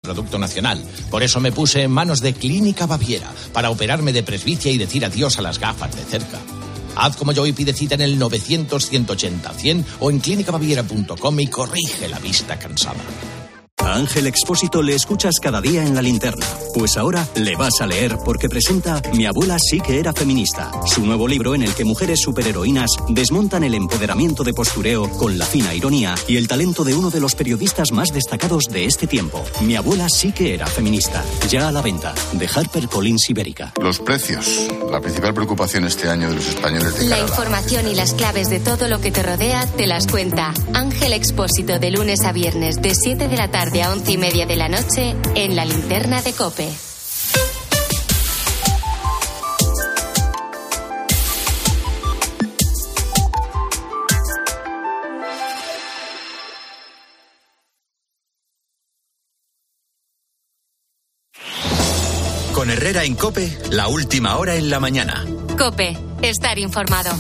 producto nacional. Por eso me puse en manos de Clínica Baviera, para operarme de presbicia y decir adiós a las gafas de cerca. Haz como yo y pide cita en el 900-180-100 o en clínicabaviera.com y corrige la vista cansada. A Ángel Expósito le escuchas cada día en La Linterna. Pues ahora le vas a leer porque presenta Mi abuela sí que era feminista, su nuevo libro en el que mujeres superheroínas desmontan el empoderamiento de postureo con la fina ironía y el talento de uno de los periodistas más destacados de este tiempo. Mi abuela sí que era feminista. Ya a la venta, de HarperCollins Ibérica. Los precios, la principal preocupación este año de los españoles de La información y las claves de todo lo que te rodea te las cuenta Ángel Expósito de lunes a viernes de 7 de la tarde a 11:30 de la noche en La Linterna de COPE. Con Herrera en COPE, la última hora en la mañana. COPE, estar informado.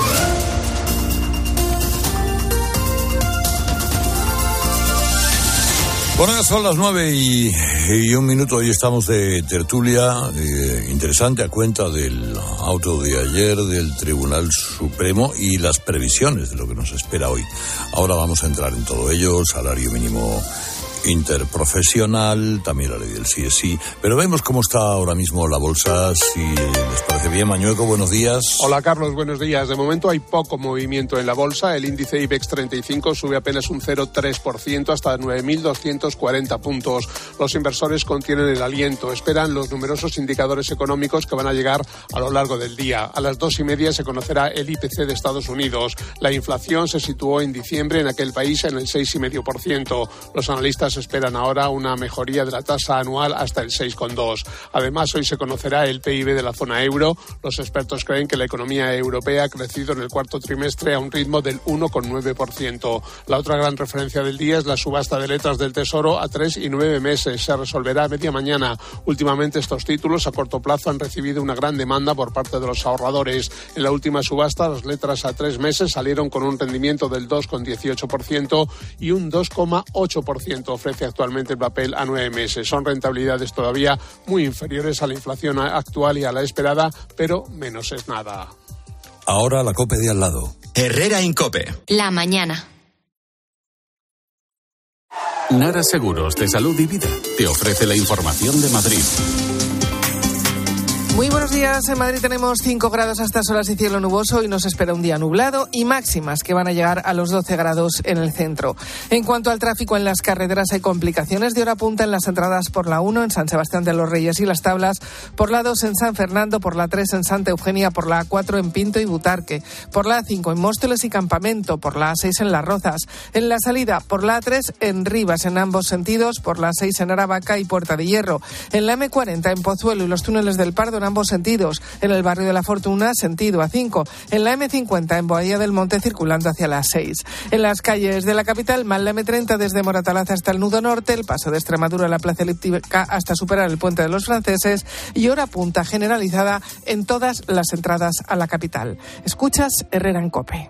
Bueno, ya son las 9:01. Hoy estamos de tertulia interesante a cuenta del auto de ayer del Tribunal Supremo y las previsiones de lo que nos espera hoy. Ahora vamos a entrar en todo ello, salario mínimo interprofesional, también la ley del sí es sí, pero vemos cómo está ahora mismo la bolsa, si les parece bien. Mañueco, buenos días. Hola Carlos, buenos días. De momento hay poco movimiento en la bolsa. El índice IBEX 35 sube apenas un 0,3% hasta 9.240 puntos. Los inversores contienen el aliento, esperan los numerosos indicadores económicos que van a llegar a lo largo del día. A las 2:30 se conocerá el IPC de Estados Unidos. La inflación se situó en diciembre en aquel país en el 6,5%. Los analistas esperan ahora una mejoría de la tasa anual hasta el 6,2%. Además, hoy se conocerá el PIB de la zona euro. Los expertos creen que la economía europea ha crecido en el cuarto trimestre a un ritmo del 1,9%. La otra gran referencia del día es la subasta de letras del Tesoro a 3 y 9 meses. Se resolverá a media mañana. Últimamente estos títulos a corto plazo han recibido una gran demanda por parte de los ahorradores. En la última subasta, las letras a 3 meses salieron con un rendimiento del 2,18% y un 2,8% ofrece actualmente el papel a 9 meses. Son rentabilidades todavía muy inferiores a la inflación actual y a la esperada, pero menos es nada. Ahora la COPE de al lado. Herrera en COPE. La mañana. Nara Seguros de Salud y Vida te ofrece la información de Madrid. Muy buenos días. En Madrid tenemos 5 grados a estas horas y cielo nuboso y nos espera un día nublado y máximas que van a llegar a los 12 grados en el centro. En cuanto al tráfico en las carreteras, hay complicaciones de hora punta en las entradas por la 1 en San Sebastián de los Reyes y Las Tablas, por la 2 en San Fernando, por la 3 en Santa Eugenia, por la A4 en Pinto y Butarque, por la A5 en Móstoles y Campamento, por la A6 en Las Rozas, en la salida por la A3 en Rivas en ambos sentidos, por la A6 en Aravaca y Puerta de Hierro, en la M40 en Pozuelo y los túneles del Pardo en ambos sentidos, en el barrio de la Fortuna, sentido A5, en la M50 en Boadilla del Monte circulando hacia la 6. En las calles de la capital, mal la M30 desde Moratalaz hasta el Nudo Norte, el paso de Extremadura a la Plaza Elíptica hasta superar el Puente de los Franceses y hora punta generalizada en todas las entradas a la capital. Escuchas Herrera en COPE.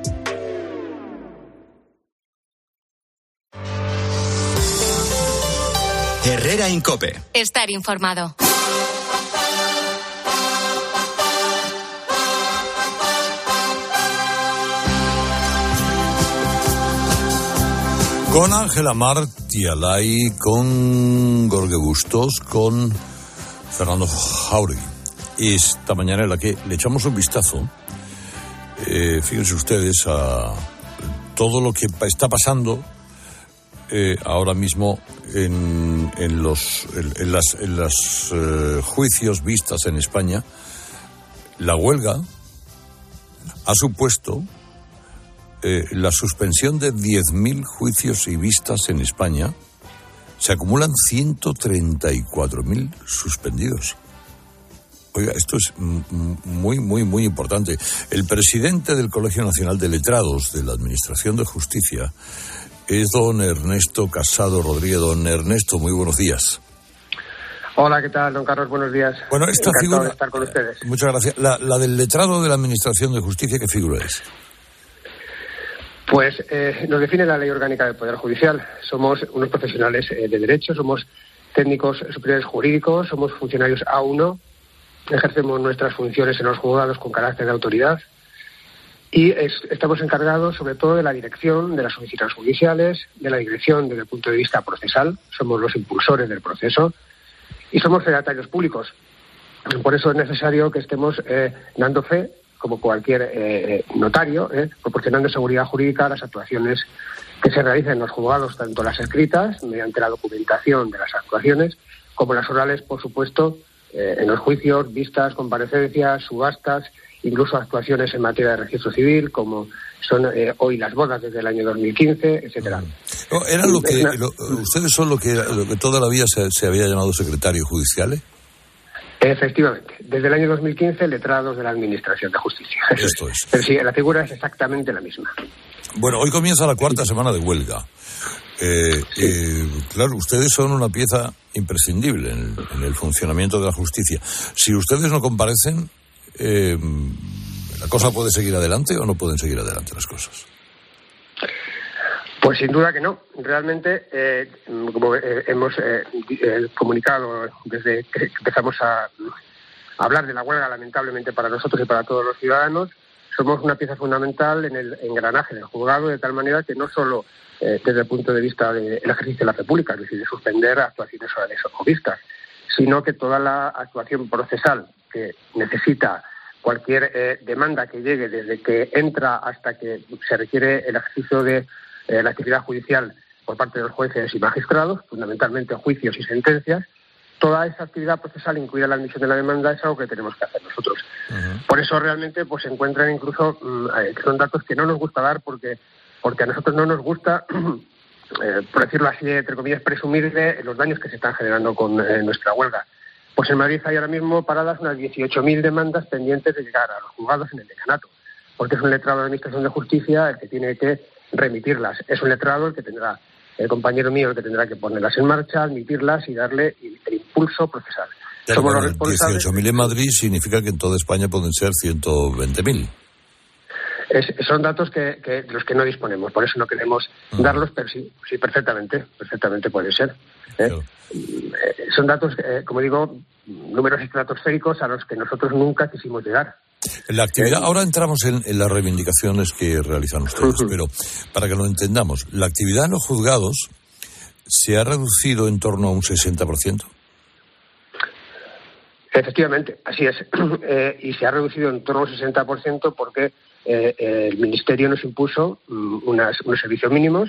Herrera en COPE. Estar informado. Con Ángela Martialay, con Jorge Bustos, con Fernando Jauregui. Esta mañana en la que le echamos un vistazo, fíjense ustedes, a todo lo que está pasando ahora mismo en los juicios vistas en España. La huelga ha supuesto la suspensión de 10.000 juicios y vistas en España. Se acumulan 134.000 suspendidos. Oiga, esto es muy, muy, muy importante. El presidente del Colegio Nacional de Letrados de la Administración de Justicia es don Ernesto Casado Rodríguez. Don Ernesto, muy buenos días. Hola, ¿qué tal, don Carlos? Buenos días. Bueno, esta encantado figura, de estar con ustedes. Muchas gracias. La del letrado de la Administración de Justicia, ¿qué figura es? Pues nos define la Ley Orgánica del Poder Judicial. Somos unos profesionales de derecho, somos técnicos superiores jurídicos, somos funcionarios A1, ejercemos nuestras funciones en los juzgados con carácter de autoridad y estamos encargados sobre todo de la dirección de las oficinas judiciales, de la dirección desde el punto de vista procesal, somos los impulsores del proceso y somos fedatarios públicos. Por eso es necesario que estemos dando fe, como cualquier notario, proporcionando seguridad jurídica a las actuaciones que se realizan en los juzgados, tanto las escritas, mediante la documentación de las actuaciones, como las orales, por supuesto, en los juicios, vistas, comparecencias, subastas, incluso actuaciones en materia de registro civil, como son hoy las bodas desde el año 2015, etcétera. ¿Ustedes son lo que toda la vida se había llamado secretarios judiciales? Efectivamente. Desde el año 2015, letrados de la Administración de Justicia. Esto es. Pero sí, la figura es exactamente la misma. Bueno, hoy comienza la cuarta semana de huelga. Claro, ustedes son una pieza imprescindible en el funcionamiento de la justicia. Si ustedes no comparecen, ¿la cosa puede seguir adelante o no pueden seguir adelante las cosas? Pues sin duda que no. Realmente, como hemos comunicado desde que empezamos a hablar de la huelga, lamentablemente para nosotros y para todos los ciudadanos, somos una pieza fundamental en el engranaje del juzgado, de tal manera que no solo desde el punto de vista del ejercicio de la fe pública, es decir, de suspender actuaciones orales o vistas, sino que toda la actuación procesal que necesita cualquier demanda que llegue desde que entra hasta que se requiere el ejercicio de la actividad judicial por parte de los jueces y magistrados, fundamentalmente juicios y sentencias, toda esa actividad procesal, incluida la admisión de la demanda, es algo que tenemos que hacer nosotros. Uh-huh. Por eso realmente pues se encuentran incluso, son datos que no nos gusta dar porque a nosotros no nos gusta, por decirlo así, entre comillas, presumir de los daños que se están generando con nuestra huelga. Pues en Madrid hay ahora mismo paradas unas 18.000 demandas pendientes de llegar a los juzgados en el decanato, porque es un letrado de la Administración de Justicia el que tiene que remitirlas. Es un letrado el que tendrá, el compañero mío, el que tendrá que ponerlas en marcha, admitirlas y darle el impulso procesal. Pero somos los responsables. 18.000 en Madrid significa que en toda España pueden ser 120.000. Son datos de los que no disponemos, por eso no queremos darlos, pero sí, perfectamente puede ser. Claro. Son datos, como digo, números estratosféricos a los que nosotros nunca quisimos llegar. La actividad, ahora entramos en las reivindicaciones que realizan ustedes, pero para que lo entendamos, la actividad en los juzgados se ha reducido en torno a un 60%. Efectivamente, así es. Y se ha reducido en torno a un 60% porque el Ministerio nos impuso unos servicios mínimos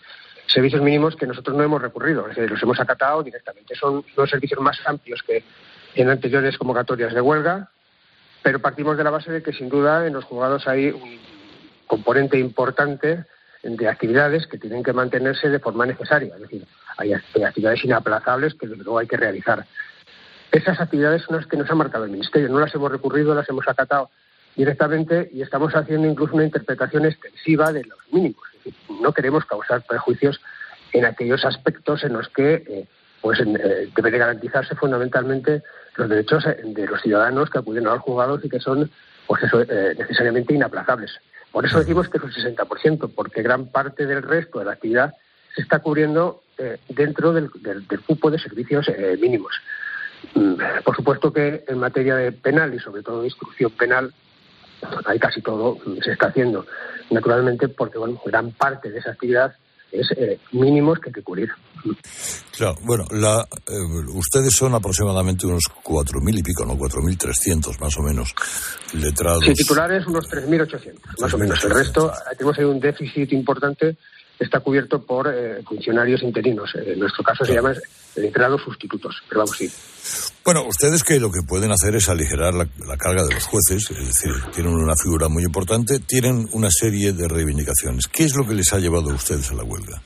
que nosotros no hemos recurrido, es decir, los hemos acatado directamente. Son los servicios más amplios que en anteriores convocatorias de huelga, pero partimos de la base de que sin duda en los juzgados hay un componente importante de actividades que tienen que mantenerse de forma necesaria, es decir, hay actividades inaplazables que luego hay que realizar. Esas actividades son las que nos ha marcado el Ministerio, no las hemos recurrido, las hemos acatado directamente y estamos haciendo incluso una interpretación extensiva de los mínimos. Es decir, no queremos causar perjuicios en aquellos aspectos en los que debe de garantizarse fundamentalmente los derechos de los ciudadanos que acuden a los juzgados y que son necesariamente inaplazables. Por eso decimos que es un 60%, porque gran parte del resto de la actividad se está cubriendo dentro del cupo de servicios mínimos. Por supuesto que en materia de penal y sobre todo de instrucción penal hay casi todo se está haciendo, naturalmente, porque gran parte de esa actividad es mínimos que hay que cubrir. Claro, bueno, ustedes son aproximadamente unos 4.000 y pico, ¿no? 4.300 más o menos letrados. Sí, titulares unos 3.800, más o menos. El resto, tenemos ahí un déficit importante, está cubierto por funcionarios interinos. En nuestro caso se llaman letrados sustitutos, pero vamos, sí. Bueno, ustedes que lo que pueden hacer es aligerar la carga de los jueces, es decir, tienen una figura muy importante, tienen una serie de reivindicaciones. ¿Qué es lo que les ha llevado a ustedes a la huelga?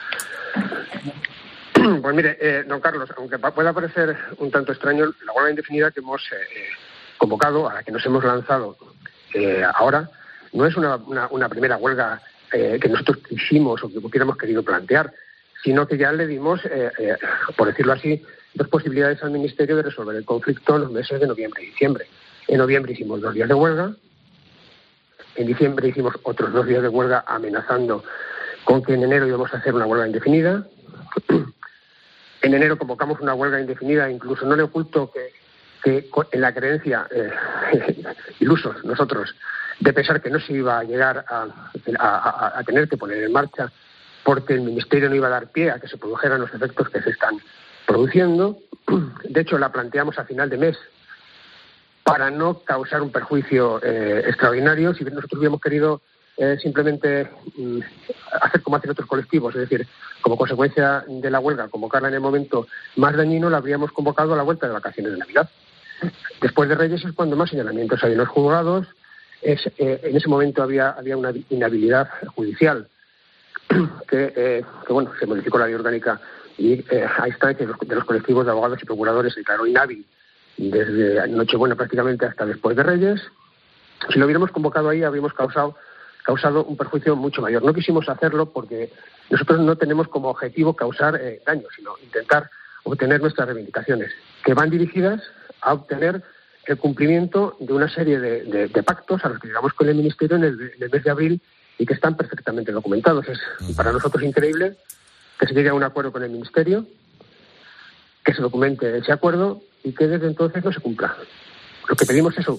Pues mire, don Carlos, aunque pueda parecer un tanto extraño, la huelga indefinida que hemos convocado, a la que nos hemos lanzado ahora, no es una primera huelga que nosotros quisimos o que hubiéramos querido plantear, sino que ya le dimos, por decirlo así, dos posibilidades al Ministerio de resolver el conflicto en los meses de noviembre y diciembre. En noviembre hicimos 2 días de huelga En diciembre hicimos otros 2 días de huelga amenazando con que en enero íbamos a hacer una huelga indefinida. En enero convocamos una huelga indefinida, incluso no le oculto que en la creencia, ilusos nosotros, de pensar que no se iba a llegar a tener que poner en marcha porque el Ministerio no iba a dar pie a que se produjeran los efectos que se están produciendo. De hecho, la planteamos a final de mes para no causar un perjuicio extraordinario. Si nosotros hubiéramos querido simplemente hacer como hacen otros colectivos, es decir, como consecuencia de la huelga, convocarla en el momento más dañino, la habríamos convocado a la vuelta de vacaciones de Navidad. Después de Reyes es cuando más señalamientos hay en los juzgados. En ese momento había una inhabilidad judicial que se modificó la ley orgánica y a instancia de los colectivos de abogados y procuradores se declaró inhábil desde Nochebuena prácticamente hasta después de Reyes. Si lo hubiéramos convocado ahí habríamos causado un perjuicio mucho mayor. No quisimos hacerlo porque nosotros no tenemos como objetivo causar daño, sino intentar obtener nuestras reivindicaciones, que van dirigidas a obtener el cumplimiento de una serie de pactos a los que llegamos con el Ministerio en el mes de abril y que están perfectamente documentados. Es para nosotros increíble que se llegue a un acuerdo con el Ministerio, que se documente ese acuerdo y que desde entonces no se cumpla. Lo que pedimos es eso,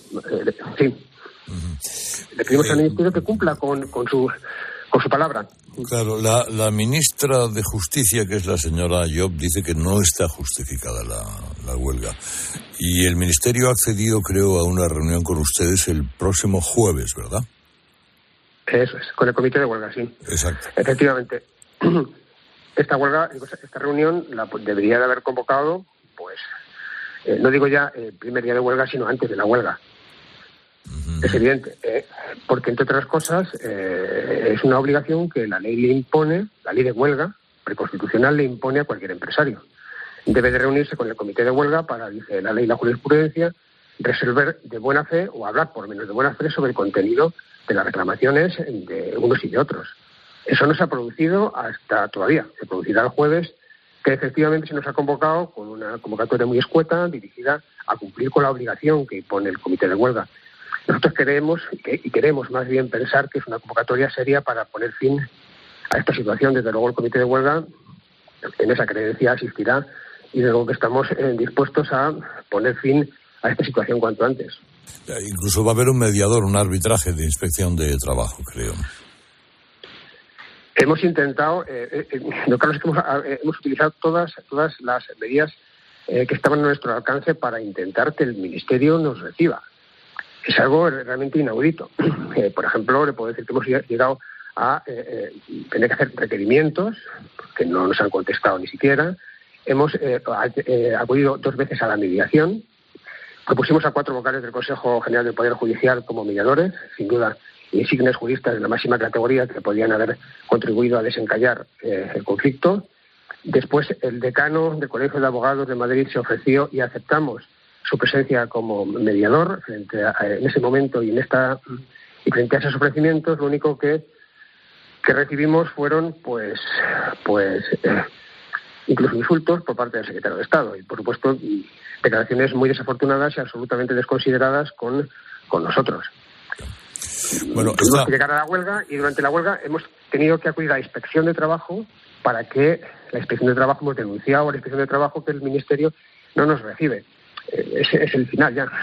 le pedimos al Ministerio que cumpla con su palabra. Claro, la ministra de Justicia, que es la señora Llop, dice que no está justificada la huelga. Y el Ministerio ha accedido, creo, a una reunión con ustedes el próximo jueves, ¿verdad? Eso es, con el comité de huelga, sí. Exacto. Efectivamente. Esta reunión la debería de haber convocado, no digo ya el primer día de huelga, sino antes de la huelga. Es evidente, porque entre otras cosas es una obligación que la ley le impone, la ley de huelga preconstitucional le impone a cualquier empresario. Debe de reunirse con el comité de huelga para, dice la ley y la jurisprudencia, resolver de buena fe o hablar por lo menos de buena fe sobre el contenido de las reclamaciones de unos y de otros. Eso no se ha producido hasta todavía. Se producirá el jueves, que efectivamente se nos ha convocado con una convocatoria muy escueta dirigida a cumplir con la obligación que impone el comité de huelga. Nosotros queremos más bien pensar que es una convocatoria seria para poner fin a esta situación. Desde luego el comité de huelga en esa creencia asistirá y desde luego que estamos dispuestos a poner fin a esta situación cuanto antes. Incluso va a haber un mediador, un arbitraje de inspección de trabajo, creo. Hemos intentado, Carlos, hemos utilizado todas las medidas que estaban a nuestro alcance para intentar que el Ministerio nos reciba. Es algo realmente inaudito. Por ejemplo, le puedo decir que hemos llegado a tener que hacer requerimientos que no nos han contestado ni siquiera. Hemos acudido 2 veces a la mediación. Propusimos a 4 vocales del Consejo General del Poder Judicial como mediadores, sin duda insignes juristas de la máxima categoría que podían haber contribuido a desencallar el conflicto. Después, el decano del Colegio de Abogados de Madrid se ofreció y aceptamos su presencia como mediador en ese momento y frente a esos ofrecimientos. Lo único que recibimos fueron incluso insultos por parte del secretario de Estado y, por supuesto, declaraciones muy desafortunadas y absolutamente desconsideradas con nosotros. Bueno, tuvimos que llegar a la huelga y durante la huelga hemos tenido que acudir a la inspección de trabajo para que la inspección de trabajo hemos denunciado a la inspección de trabajo que el Ministerio no nos recibe. Ese es el final ya.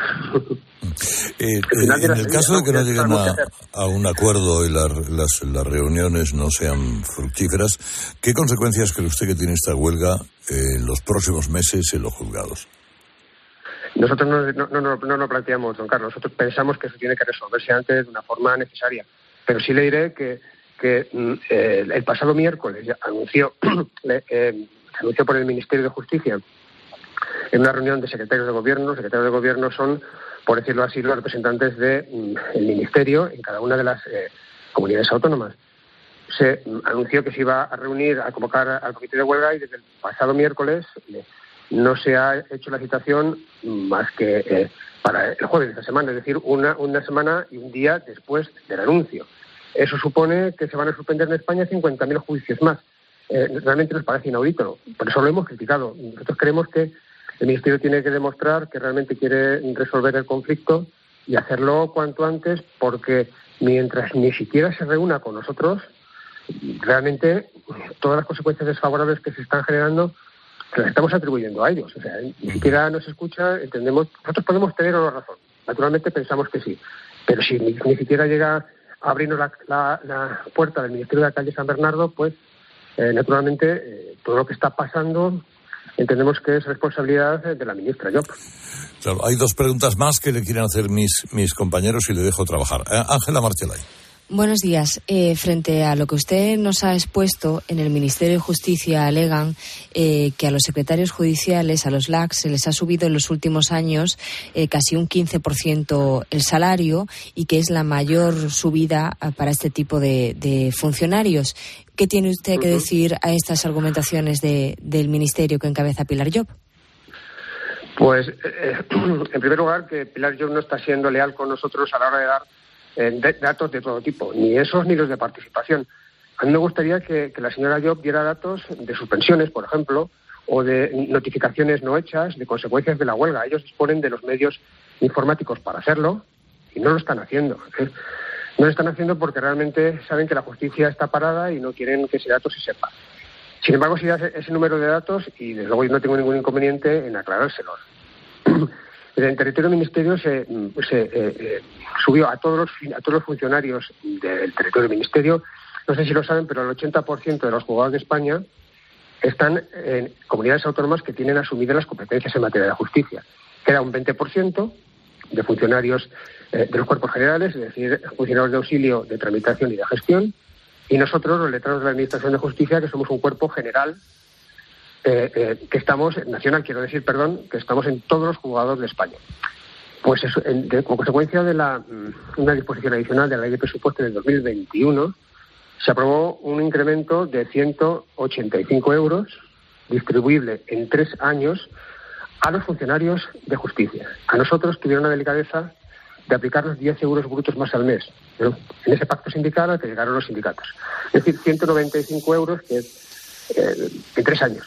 En el caso de que no lleguen a un acuerdo y las reuniones no sean fructíferas, ¿qué consecuencias cree usted que tiene esta huelga en los próximos meses en los juzgados? Nosotros no lo planteamos, don Carlos. Nosotros pensamos que eso tiene que resolverse antes de una forma necesaria. Pero sí le diré que el pasado miércoles se anunció por el Ministerio de Justicia en una reunión de secretarios de gobierno. Los secretarios de gobierno son, por decirlo así, los representantes del Ministerio en cada una de las comunidades autónomas. Se anunció que se iba a reunir, a convocar al comité de huelga y desde el pasado miércoles no se ha hecho la citación más que para el jueves de esta semana, es decir, una semana y un día después del anuncio. Eso supone que se van a suspender en España 50.000 juicios más. Realmente nos parece inaudito, por eso lo hemos criticado. Nosotros creemos que el Ministerio tiene que demostrar que realmente quiere resolver el conflicto y hacerlo cuanto antes, porque mientras ni siquiera se reúna con nosotros, realmente todas las consecuencias desfavorables que se están generando se las estamos atribuyendo a ellos. O sea, ni siquiera nos escucha, entendemos. Nosotros podemos tener o no razón. Naturalmente pensamos que sí. Pero si ni siquiera llega a abrirnos la puerta del Ministerio de Alcalde de San Bernardo, pues naturalmente todo lo que está pasando entendemos que es responsabilidad de la ministra Llop. Claro, hay 2 preguntas más que le quieren hacer mis compañeros y le dejo trabajar. Ángela Marchelay. Buenos días. Frente a lo que usted nos ha expuesto, en el Ministerio de Justicia alegan que a los secretarios judiciales, a los LAC, se les ha subido en los últimos años casi un 15% el salario y que es la mayor subida para este tipo de funcionarios. ¿Qué tiene usted que decir a estas argumentaciones del Ministerio que encabeza Pilar Llop? Pues, en primer lugar, que Pilar Llop no está siendo leal con nosotros a la hora de dar datos de todo tipo, ni esos ni los de participación. A mí me gustaría que la señora Llop diera datos de suspensiones, por ejemplo, o de notificaciones no hechas, de consecuencias de la huelga. Ellos disponen de los medios informáticos para hacerlo y no lo están haciendo. No lo están haciendo porque realmente saben que la justicia está parada y no quieren que ese dato se sepa. Sin embargo, si da ese número de datos, y desde luego yo no tengo ningún inconveniente en aclarárselos. En territorio del Ministerio se subió a todos los funcionarios del territorio del Ministerio. No sé si lo saben, pero el 80% de los juzgados de España están en comunidades autónomas que tienen asumidas las competencias en materia de justicia. Queda un 20% de funcionarios de los cuerpos generales, es decir, funcionarios de auxilio, de tramitación y de gestión, y nosotros, los letrados de la Administración de Justicia, que somos un cuerpo general que estamos, nacional quiero decir, que estamos en todos los juzgados de España. Pues eso, como consecuencia de una disposición adicional de la Ley de Presupuestos del 2021, se aprobó un incremento de 185 euros, distribuible en 3 años, a los funcionarios de justicia. A nosotros tuvieron la delicadeza de aplicarnos 10 euros brutos más al mes, ¿no? En ese pacto sindical al que llegaron los sindicatos. Es decir, 195 euros que en 3 años.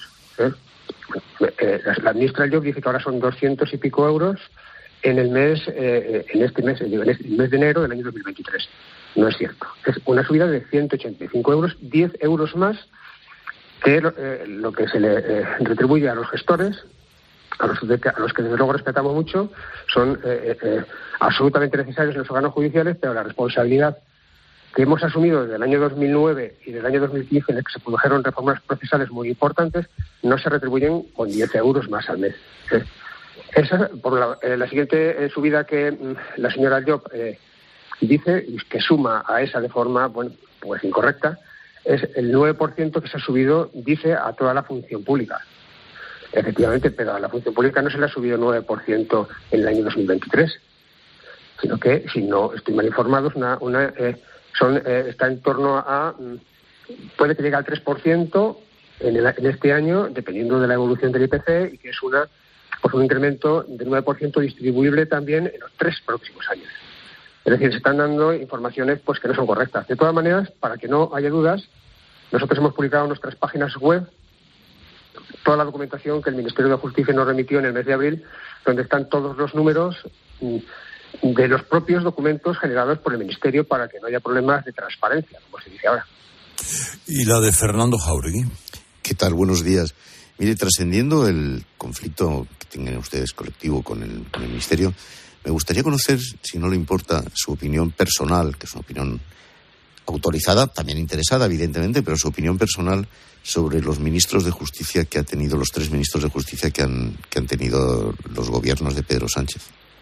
La ministra Llop dice que ahora son 200 y pico euros en el mes, en el mes de enero del año 2023. No es cierto. Es una subida de 185 euros, 10 euros más que lo que se le retribuye a los gestores, a los que desde luego respetamos mucho, son absolutamente necesarios en los órganos judiciales, pero la responsabilidad que hemos asumido desde el año 2009 y del año 2015, en el que se produjeron reformas procesales muy importantes, no se retribuyen con 10 euros más al mes. Esa, por la siguiente subida que la señora Llop dice, y que suma a esa de forma, pues incorrecta, es el 9% que se ha subido, dice, a toda la función pública. Efectivamente, pero a la función pública no se le ha subido 9% en el año 2023, sino que, si no estoy mal informado, está en torno a, puede que llegue al 3% en este año, dependiendo de la evolución del IPC, y que es un incremento del 9% distribuible también en los 3 próximos años. Es decir, se están dando informaciones pues que no son correctas. De todas maneras, para que no haya dudas, nosotros hemos publicado en nuestras páginas web toda la documentación que el Ministerio de Justicia nos remitió en el mes de abril, donde están todos los números de los propios documentos generados por el Ministerio para que no haya problemas de transparencia, como se dice ahora. ¿Y la de Fernando Jáuregui? ¿Qué tal? Buenos días. Mire, trascendiendo el conflicto que tengan ustedes colectivo con el Ministerio, me gustaría conocer, si no le importa, su opinión personal, que es una opinión autorizada, también interesada, evidentemente, pero su opinión personal sobre los ministros de Justicia que ha tenido, los 3 ministros de Justicia que han tenido los gobiernos de Pedro Sánchez.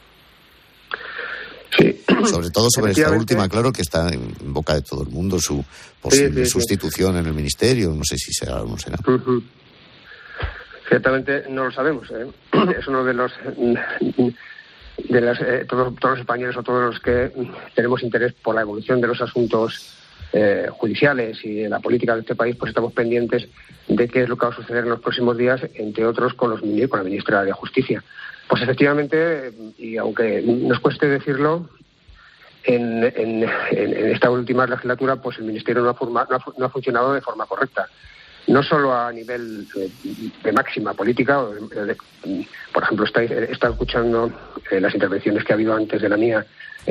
Sí. Sobre todo sobre esta última, claro, que está en boca de todo el mundo, su posible sustitución en el Ministerio, no sé si será o no será. Ciertamente no lo sabemos, Es uno de los todos los españoles o todos los que tenemos interés por la evolución de los asuntos judiciales y de la política de este país, pues estamos pendientes de qué es lo que va a suceder en los próximos días, entre otros con la ministra de Justicia. Pues efectivamente, y aunque nos cueste decirlo, en esta última legislatura, pues el Ministerio no ha funcionado de forma correcta. no solo a nivel de máxima política. Por ejemplo, he estado escuchando las intervenciones que ha habido antes de la mía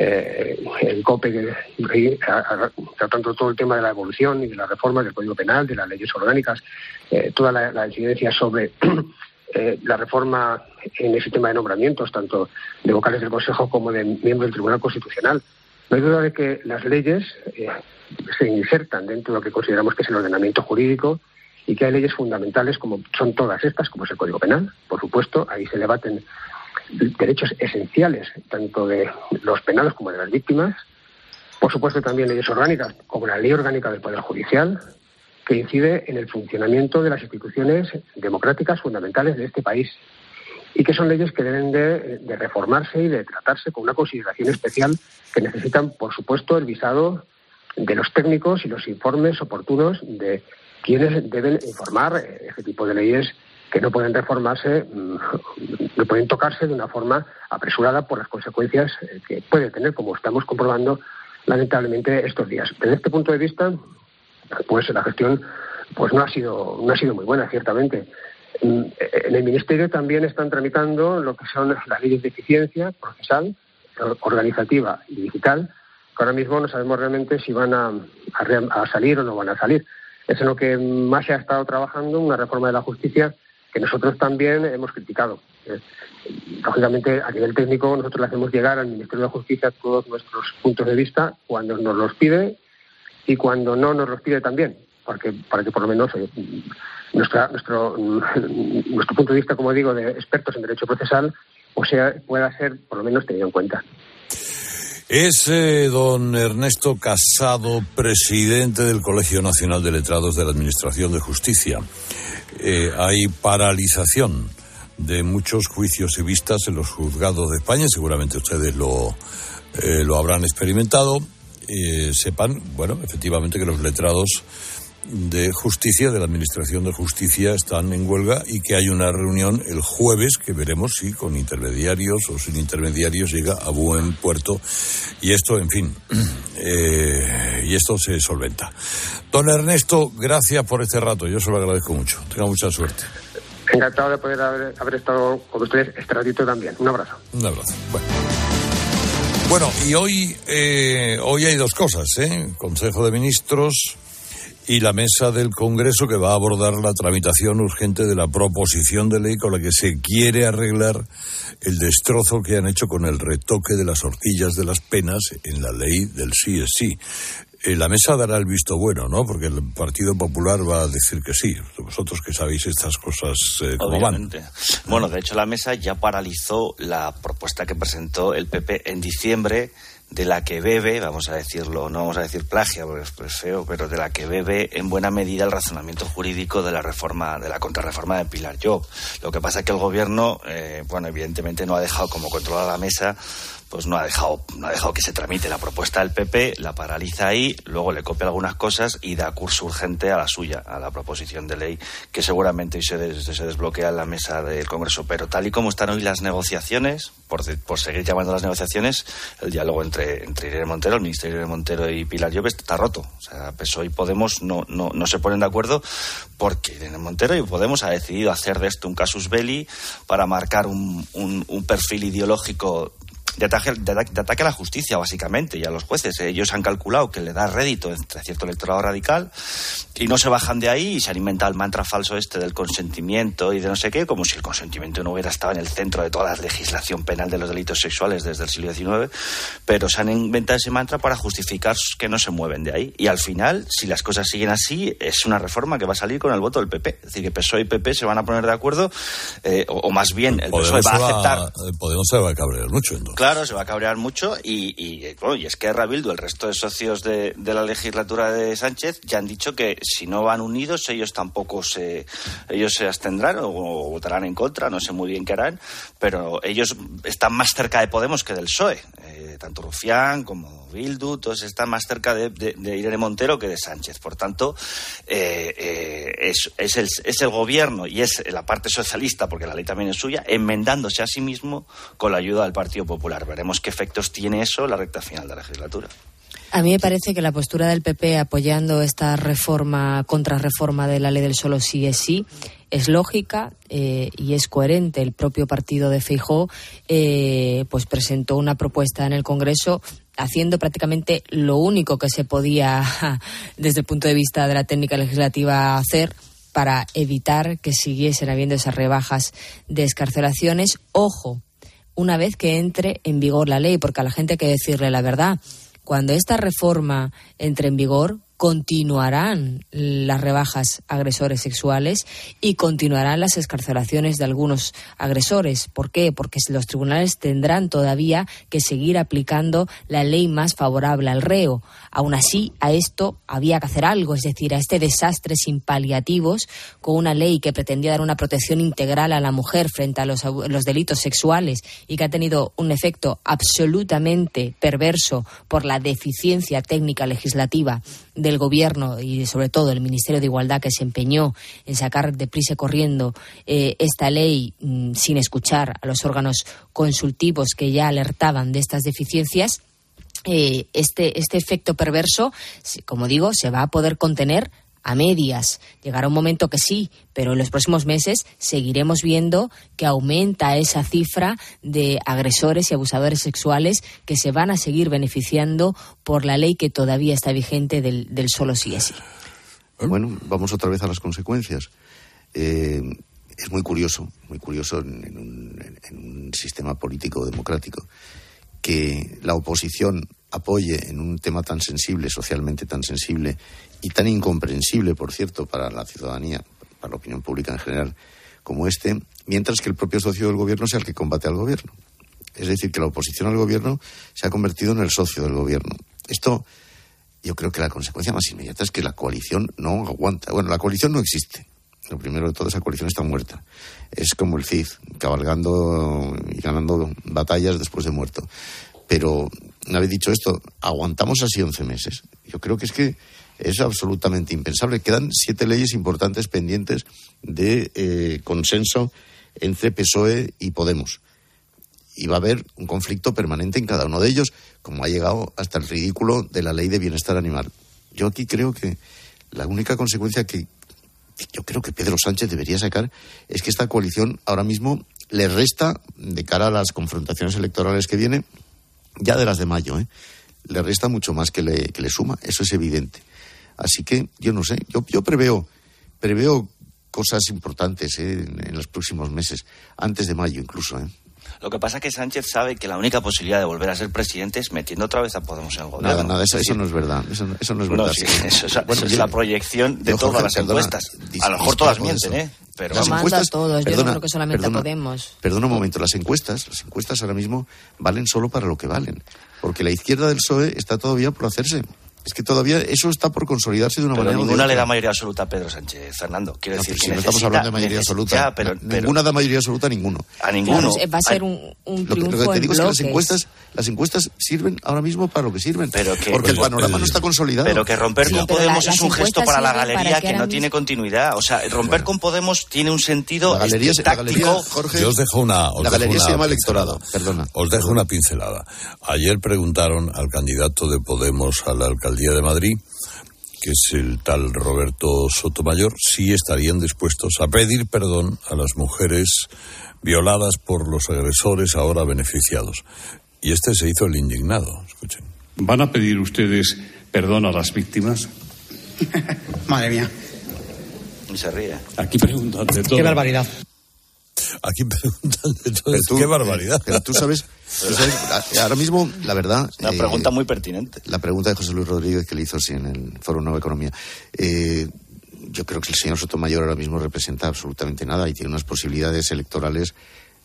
en COPE, tratando todo el tema de la evolución y de la reforma del Código Penal, de las leyes orgánicas, toda la incidencia sobre la reforma en el sistema de nombramientos, tanto de vocales del Consejo como de miembros del Tribunal Constitucional. No hay duda de que las leyes se insertan dentro de lo que consideramos que es el ordenamiento jurídico y que hay leyes fundamentales, como son todas estas, como es el Código Penal, por supuesto. Ahí se debaten derechos esenciales, tanto de los penados como de las víctimas. Por supuesto, también leyes orgánicas, como la Ley Orgánica del Poder Judicial, que incide en el funcionamiento de las instituciones democráticas fundamentales de este país, y que son leyes que deben de reformarse y de tratarse con una consideración especial, que necesitan, por supuesto, el visado de los técnicos y los informes oportunos de quienes deben informar este tipo de leyes, que no pueden reformarse, no pueden tocarse de una forma apresurada por las consecuencias que puede tener, como estamos comprobando lamentablemente estos días. Desde este punto de vista, pues la gestión no ha sido muy buena, ciertamente. En el Ministerio también están tramitando lo que son las leyes de eficiencia procesal, organizativa y digital, que ahora mismo no sabemos realmente si van a salir o no van a salir. Es en lo que más se ha estado trabajando, una reforma de la justicia que nosotros también hemos criticado. Lógicamente, a nivel técnico, nosotros le hacemos llegar al Ministerio de Justicia todos nuestros puntos de vista cuando nos los pide y cuando no nos los pide también, para que por lo menos nuestro punto de vista, como digo, de expertos en derecho procesal, pueda ser por lo menos tenido en cuenta. Es don Ernesto Casado, presidente del Colegio Nacional de Letrados de la Administración de Justicia. Hay paralización de muchos juicios y vistas en los juzgados de España, seguramente ustedes lo habrán experimentado. Sepan, efectivamente, que los letrados de justicia, de la Administración de Justicia, están en huelga y que hay una reunión el jueves que veremos si con intermediarios o sin intermediarios llega a buen puerto, y esto, en fin, y esto se solventa. Don Ernesto, gracias por este rato, yo se lo agradezco mucho. Tenga mucha suerte. Encantado de poder haber estado con ustedes este ratito también. Un abrazo. Un abrazo. Bueno, y hoy hay dos cosas, Consejo de Ministros y la mesa del Congreso, que va a abordar la tramitación urgente de la proposición de ley con la que se quiere arreglar el destrozo que han hecho con el retoque de las horquillas de las penas en la ley del sí es sí. La mesa dará el visto bueno, ¿no? Porque el Partido Popular va a decir que sí. Vosotros que sabéis estas cosas, ¿cómo Obviamente. van? Bueno, de hecho la mesa ya paralizó la propuesta que presentó el PP en diciembre, de la que bebe, vamos a decirlo, no vamos a decir plagia porque es feo, pero de la que bebe en buena medida el razonamiento jurídico de la contrarreforma de Pilar Job. Lo que pasa es que el gobierno, evidentemente no ha dejado, como controla la mesa, pues no ha dejado que se tramite la propuesta del PP, la paraliza ahí, luego le copia algunas cosas y da curso urgente a la suya, a la proposición de ley, que seguramente hoy se desbloquea en la mesa del Congreso. Pero tal y como están hoy las negociaciones, por seguir llamando las negociaciones, el diálogo entre Irene Montero, el ministerio de Irene Montero y Pilar Llop está roto. O sea, PSOE y Podemos no se ponen de acuerdo, porque Irene Montero y Podemos ha decidido hacer de esto un casus belli para marcar un perfil ideológico de ataque a la justicia, básicamente, y a los jueces. Ellos han calculado que le da rédito entre cierto electorado radical y no se bajan de ahí, y se han inventado el mantra falso del consentimiento y de no sé qué, como si el consentimiento no hubiera estado en el centro de toda la legislación penal de los delitos sexuales desde el siglo XIX, pero se han inventado ese mantra para justificar que no se mueven de ahí. Y al final, si las cosas siguen así, es una reforma que va a salir con el voto del PP. Es decir, que PSOE y PP se van a poner de acuerdo, o más bien el PSOE va a aceptar. Podemos se va a cabrear mucho, entonces. Claro, se va a cabrear mucho y Esquerra, Bildu, el resto de socios de la legislatura de Sánchez ya han dicho que si no van unidos ellos se abstendrán o votarán en contra, no sé muy bien qué harán, pero ellos están más cerca de Podemos que del PSOE. Tanto Rufián como Bildu, todos están más cerca de Irene Montero que de Sánchez. Por tanto, es el gobierno y es la parte socialista, porque la ley también es suya, enmendándose a sí mismo con la ayuda del Partido Popular. Veremos qué efectos tiene eso en la recta final de la legislatura. A mí me parece que la postura del PP apoyando esta contrarreforma de la ley del solo sí es sí, es lógica y es coherente. El propio partido de Feijóo pues presentó una propuesta en el Congreso haciendo prácticamente lo único que se podía desde el punto de vista de la técnica legislativa hacer para evitar que siguiesen habiendo esas rebajas de excarcelaciones. Ojo, una vez que entre en vigor la ley, porque a la gente hay que decirle la verdad. Cuando esta reforma entre en vigor, continuarán las rebajas a agresores sexuales y continuarán las excarcelaciones de algunos agresores. ¿Por qué? Porque los tribunales tendrán todavía que seguir aplicando la ley más favorable al reo. Aún así, a esto había que hacer algo, es decir, a este desastre sin paliativos, con una ley que pretendía dar una protección integral a la mujer frente a los delitos sexuales y que ha tenido un efecto absolutamente perverso por la deficiencia técnica legislativa del Gobierno y sobre todo el Ministerio de Igualdad, que se empeñó en sacar deprisa y corriendo esta ley sin escuchar a los órganos consultivos que ya alertaban de estas deficiencias. Este efecto perverso, como digo, se va a poder contener a medias. Llegará un momento que sí, pero en los próximos meses seguiremos viendo que aumenta esa cifra de agresores y abusadores sexuales que se van a seguir beneficiando por la ley que todavía está vigente del solo sí es sí. Bueno, vamos otra vez a las consecuencias. Es muy curioso en un sistema político democrático que la oposición apoye en un tema tan sensible, socialmente tan sensible y tan incomprensible, por cierto, para la ciudadanía, para la opinión pública en general, como este, mientras que el propio socio del gobierno sea el que combate al gobierno. Es decir, que la oposición al gobierno se ha convertido en el socio del gobierno. Esto, yo creo que la consecuencia más inmediata es que la coalición no aguanta. Bueno, la coalición no existe. Lo primero de todo, esa coalición está muerta. Es como el Cid, cabalgando y ganando batallas después de muerto. Pero, una vez dicho esto, aguantamos así 11 meses. Yo creo que es absolutamente impensable. Quedan 7 leyes importantes pendientes de consenso entre PSOE y Podemos. Y va a haber un conflicto permanente en cada uno de ellos, como ha llegado hasta el ridículo de la ley de bienestar animal. Yo aquí creo que la única consecuencia que yo creo que Pedro Sánchez debería sacar es que esta coalición ahora mismo le resta, de cara a las confrontaciones electorales que vienen, ya de las de mayo, le resta mucho más que le suma, eso es evidente. Así que, yo no sé, yo preveo cosas importantes en los próximos meses, antes de mayo incluso. Lo que pasa es que Sánchez sabe que la única posibilidad de volver a ser presidente es metiendo otra vez a Podemos en el gobierno. Nada, eso no es verdad. Eso no es verdad. Sí, eso es la proyección de todas las encuestas. A lo mejor todas mienten, pero las encuestas, a todos, yo no creo que solamente a Podemos. Perdona un momento, las encuestas ahora mismo valen solo para lo que valen. Porque la izquierda del PSOE está todavía por hacerse. Es que todavía eso está por consolidarse de una manera. Pero ninguna le da mayoría absoluta a Pedro Sánchez, Fernando. Quiero decir que no estamos hablando de mayoría absoluta. Ya, pero ninguna da mayoría absoluta a ninguno. A ninguno. Claro, va a ser un triunfo. Lo que te digo en es que las encuestas sirven ahora mismo para lo que sirven. Porque el panorama no está consolidado. Pero que romper con Podemos es un gesto para la galería que no tiene continuidad. O sea, romper con Podemos tiene un sentido táctico. Jorge, yo os dejo una. La galería se llama electorado. Perdona. Os dejo una pincelada. Ayer preguntaron al candidato de Podemos a la alcaldía de Madrid, que es el tal Roberto Sotomayor, si estarían dispuestos a pedir perdón a las mujeres violadas por los agresores ahora beneficiados. Y este se hizo el indignado. Escuchen. ¿Van a pedir ustedes perdón a las víctimas? Madre mía. Y se ríe. Aquí preguntan de todo. ¡Qué barbaridad! Aquí preguntan de todo. ¡Qué barbaridad! Pero tú sabes, ahora mismo, la verdad... Una pregunta muy pertinente. La pregunta de José Luis Rodríguez que le hizo así en el Foro Nueva Economía. Yo creo que el señor Sotomayor ahora mismo representa absolutamente nada y tiene unas posibilidades electorales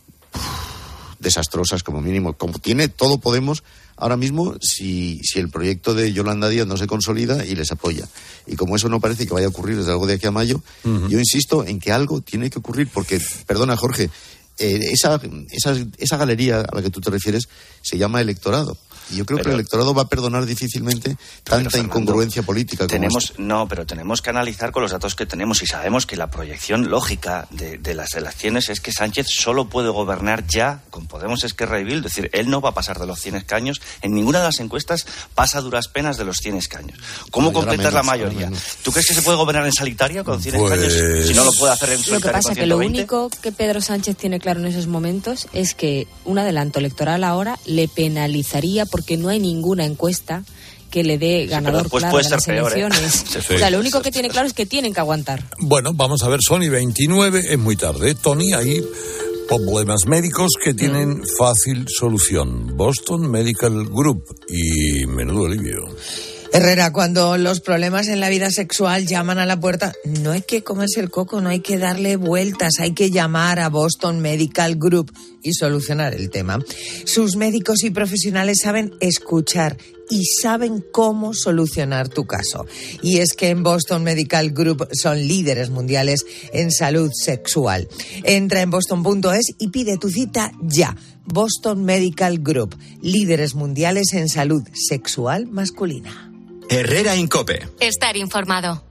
desastrosas como mínimo. Como tiene todo Podemos ahora mismo si el proyecto de Yolanda Díaz no se consolida y les apoya. Y como eso no parece que vaya a ocurrir desde algo de aquí a mayo, yo insisto en que algo tiene que ocurrir porque, perdona Jorge, esa galería a la que tú te refieres se llama electorado. Y yo creo que el electorado va a perdonar difícilmente tanta incongruencia política como pero tenemos que analizar con los datos que tenemos y sabemos que la proyección lógica de las elecciones es que Sánchez solo puede gobernar ya con Podemos, Esquerra y Bildu. Es decir, él no va a pasar de los 100 escaños. En ninguna de las encuestas pasa a duras penas de los 100 escaños. ¿Cómo completar la mayoría? ¿Tú crees que se puede gobernar en solitario con 100 escaños si no lo puede hacer en solitario? Lo que pasa es que lo único que Pedro Sánchez tiene claro en esos momentos es que un adelanto electoral ahora le penalizaría porque no hay ninguna encuesta que le dé ganador claro en las elecciones. O sea, lo único que tiene claro es que tienen que aguantar. Bueno, vamos a ver, Sony 29, es muy tarde. Tony, hay problemas médicos que tienen fácil solución. Boston Medical Group y menudo alivio. Herrera, cuando los problemas en la vida sexual llaman a la puerta, no hay que comerse el coco, no hay que darle vueltas, hay que llamar a Boston Medical Group y solucionar el tema. Sus médicos y profesionales saben escuchar y saben cómo solucionar tu caso. Y es que en Boston Medical Group son líderes mundiales en salud sexual. Entra en boston.es y pide tu cita ya. Boston Medical Group, líderes mundiales en salud sexual masculina. Herrera en COPE. Estar informado.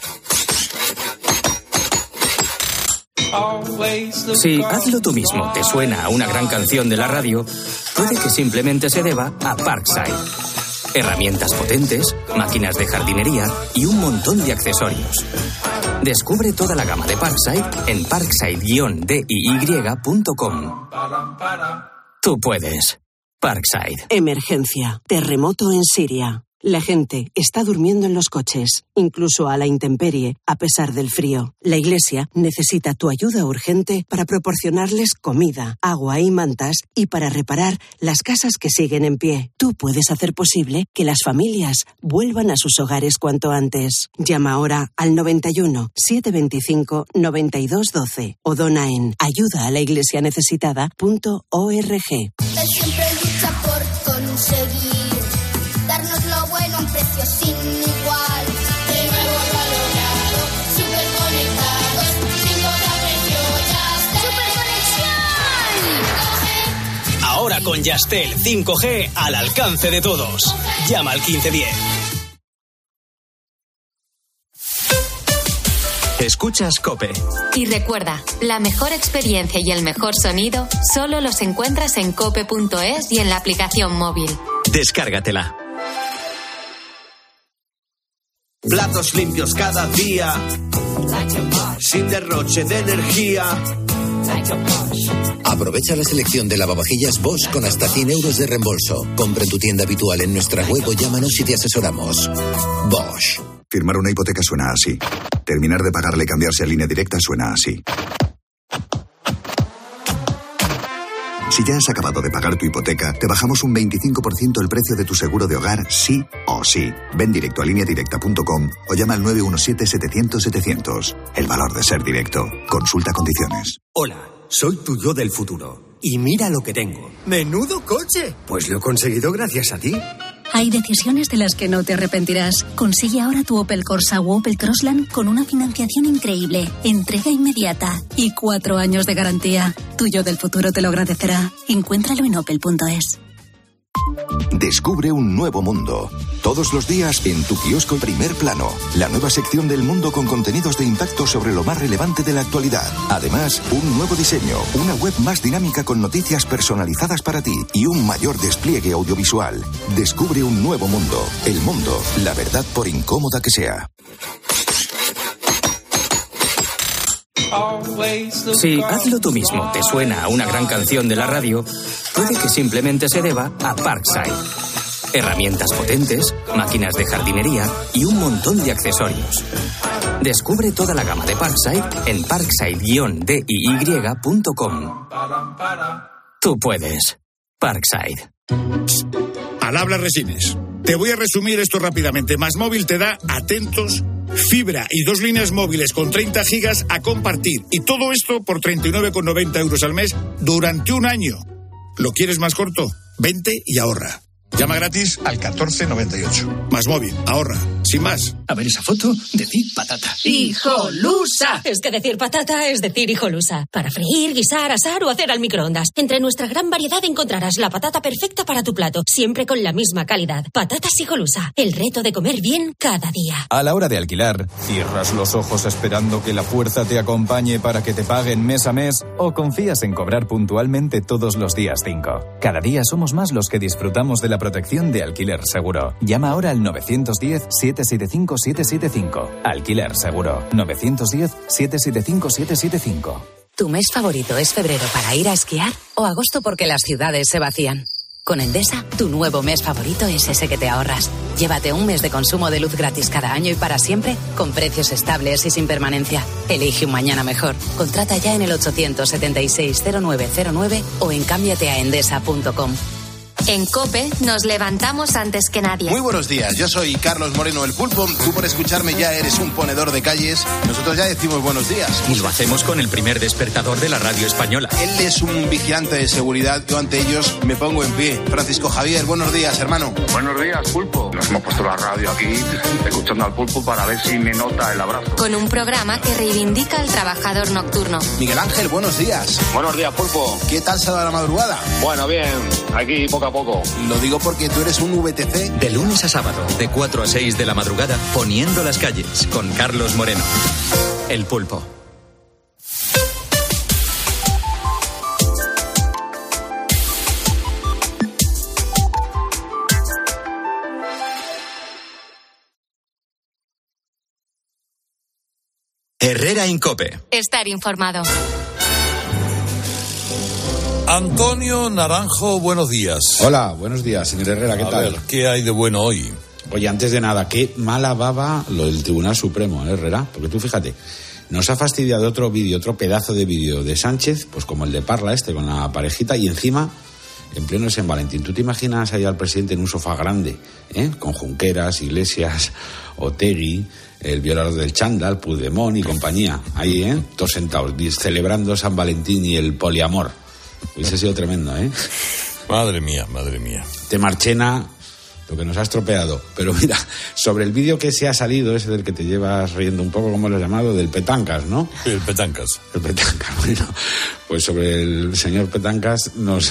Si Hazlo tú mismo te suena a una gran canción de la radio, puede que simplemente se deba a Parkside. Herramientas potentes, máquinas de jardinería y un montón de accesorios. Descubre toda la gama de Parkside en parkside-diy.com. Tú puedes. Parkside. Emergencia. Terremoto en Siria. La gente está durmiendo en los coches, incluso a la intemperie, a pesar del frío. La Iglesia necesita tu ayuda urgente para proporcionarles comida, agua y mantas y para reparar las casas que siguen en pie. Tú puedes hacer posible que las familias vuelvan a sus hogares cuanto antes. Llama ahora al 91 725 92 12 o dona en ayudaalaiglesianecesitada.org. Él siempre lucha por conseguir darnos lo bueno a un precio sin igual. De nuevo valorado, súper conectados, sin cobrar precio, Yastel. ¡Súper conexión! Ahora con Yastel 5G al alcance de todos. Llama al 1510. Escuchas COPE. Y recuerda, la mejor experiencia y el mejor sonido solo los encuentras en cope.es y en la aplicación móvil. Descárgatela. Platos limpios cada día, sin derroche de energía. Aprovecha la selección de lavavajillas Bosch con hasta 100 euros de reembolso. Compra en tu tienda habitual en nuestra web o llámanos y te asesoramos. Bosch. Firmar una hipoteca suena así. Terminar de pagarla y cambiarse a Línea Directa suena así. Si ya has acabado de pagar tu hipoteca, te bajamos un 25% el precio de tu seguro de hogar, sí o sí. Ven directo a lineadirecta.com o llama al 917-700-700. El valor de ser directo. Consulta condiciones. Hola, soy tu yo del futuro. Y mira lo que tengo. ¡Menudo coche! Pues lo he conseguido gracias a ti. Hay decisiones de las que no te arrepentirás. Consigue ahora tu Opel Corsa o Opel Crossland con una financiación increíble, entrega inmediata y 4 años de garantía. Tu yo del futuro te lo agradecerá. Encuéntralo en opel.es. Descubre un nuevo mundo. Todos los días en tu kiosco Primer Plano. La nueva sección del mundo con contenidos de impacto sobre lo más relevante de la actualidad. Además, un nuevo diseño, una web más dinámica con noticias personalizadas para ti y un mayor despliegue audiovisual. Descubre un nuevo mundo. El mundo, la verdad por incómoda que sea. Si Hazlo tú mismo te suena a una gran canción de la radio, puede que simplemente se deba a Parkside. Herramientas potentes, máquinas de jardinería y un montón de accesorios. Descubre toda la gama de Parkside en parkside-diy.com. Tú puedes. Parkside. Al habla Resines. Te voy a resumir esto rápidamente. MásMóvil te da, atentos, fibra y 2 líneas móviles con 30 gigas a compartir. Y todo esto por 39,90 euros al mes durante un año. ¿Lo quieres más corto? Vente y ahorra. Llama gratis al 1498. MásMóvil, ahorra. Sin más. A ver esa foto, decir patata. ¡Hijolusa! Es que decir patata es decir hijolusa. Para freír, guisar, asar o hacer al microondas. Entre nuestra gran variedad encontrarás la patata perfecta para tu plato, siempre con la misma calidad. Patatas Hijolusa, el reto de comer bien cada día. A la hora de alquilar, ¿cierras los ojos esperando que la fuerza te acompañe para que te paguen mes a mes? ¿O confías en cobrar puntualmente todos los días 5? Cada día somos más los que disfrutamos de la protección de Alquiler Seguro. Llama ahora al 910-775-775. Alquiler Seguro. 910-775-775. ¿Tu mes favorito es febrero para ir a esquiar o agosto porque las ciudades se vacían? Con Endesa, tu nuevo mes favorito es ese que te ahorras. Llévate un mes de consumo de luz gratis cada año y para siempre, con precios estables y sin permanencia. Elige un mañana mejor. Contrata ya en el 876-0909 o en cámbiateaendesa.com. En COPE nos levantamos antes que nadie. Muy buenos días, yo soy Carlos Moreno el Pulpo. Tú por escucharme ya eres un ponedor de calles. Nosotros ya decimos buenos días. Y lo hacemos con el primer despertador de la radio española. Él es un vigilante de seguridad. Yo ante ellos me pongo en pie. Francisco Javier, buenos días, hermano. Buenos días, Pulpo. Nos hemos puesto la radio aquí, escuchando al Pulpo para ver si me nota el abrazo. Con un programa que reivindica al trabajador nocturno. Miguel Ángel, buenos días. Buenos días, Pulpo. ¿Qué tal se va la madrugada? Bueno, bien. Aquí poco a poco. Lo digo porque tú eres un VTC. De lunes a sábado, de 4 a 6 de la madrugada, poniendo las calles, con Carlos Moreno. El Pulpo. Herrera Incope. Estar informado. Antonio Naranjo, buenos días. Hola, buenos días, señor Herrera, ¿qué tal? A ver, ¿qué hay de bueno hoy? Oye, antes de nada, qué mala baba lo del Tribunal Supremo, Herrera, porque tú fíjate, nos ha fastidiado otro vídeo, otro pedazo de vídeo de Sánchez, pues como el de Parla con la parejita, y encima, en pleno San Valentín. ¿Tú te imaginas ahí al presidente en un sofá grande, con Junqueras, Iglesias, Otegi, el violador del chándal, Puigdemont y compañía, ahí, todos sentados, celebrando San Valentín y el poliamor? Hubiese sido tremendo, ¿eh? Madre mía, madre mía. Te Marchena, lo que nos ha estropeado. Pero mira, sobre el vídeo que se ha salido, ese del que te llevas riendo un poco, ¿cómo lo has llamado? Del Petancas, ¿no? Sí, el Petancas. El Petancas, bueno. Pues sobre el señor Petancas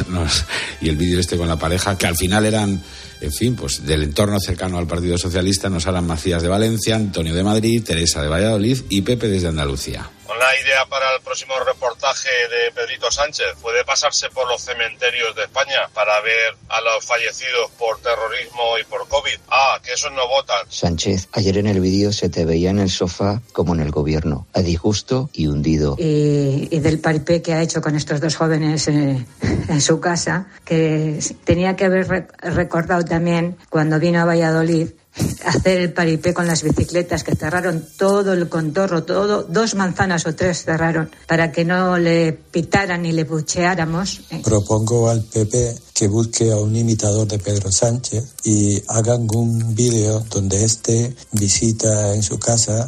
y el vídeo con la pareja, que al final eran, en fin, pues del entorno cercano al Partido Socialista, nos hablan Macías de Valencia, Antonio de Madrid, Teresa de Valladolid y Pepe desde Andalucía. Una idea para el próximo reportaje de Pedrito Sánchez. Puede pasarse por los cementerios de España para ver a los fallecidos por terrorismo y por COVID. Que esos no votan. Sánchez, ayer en el vídeo se te veía en el sofá como en el gobierno, a disgusto y hundido. Y del paripé que ha hecho con estos dos jóvenes en su casa, que tenía que haber recordado también cuando vino a Valladolid hacer el paripé con las bicicletas, que cerraron todo el contorno, 2 manzanas o 3 cerraron, para que no le pitaran ni le bucheáramos. Propongo al PP que busque a un imitador de Pedro Sánchez y hagan un vídeo donde visita en su casa,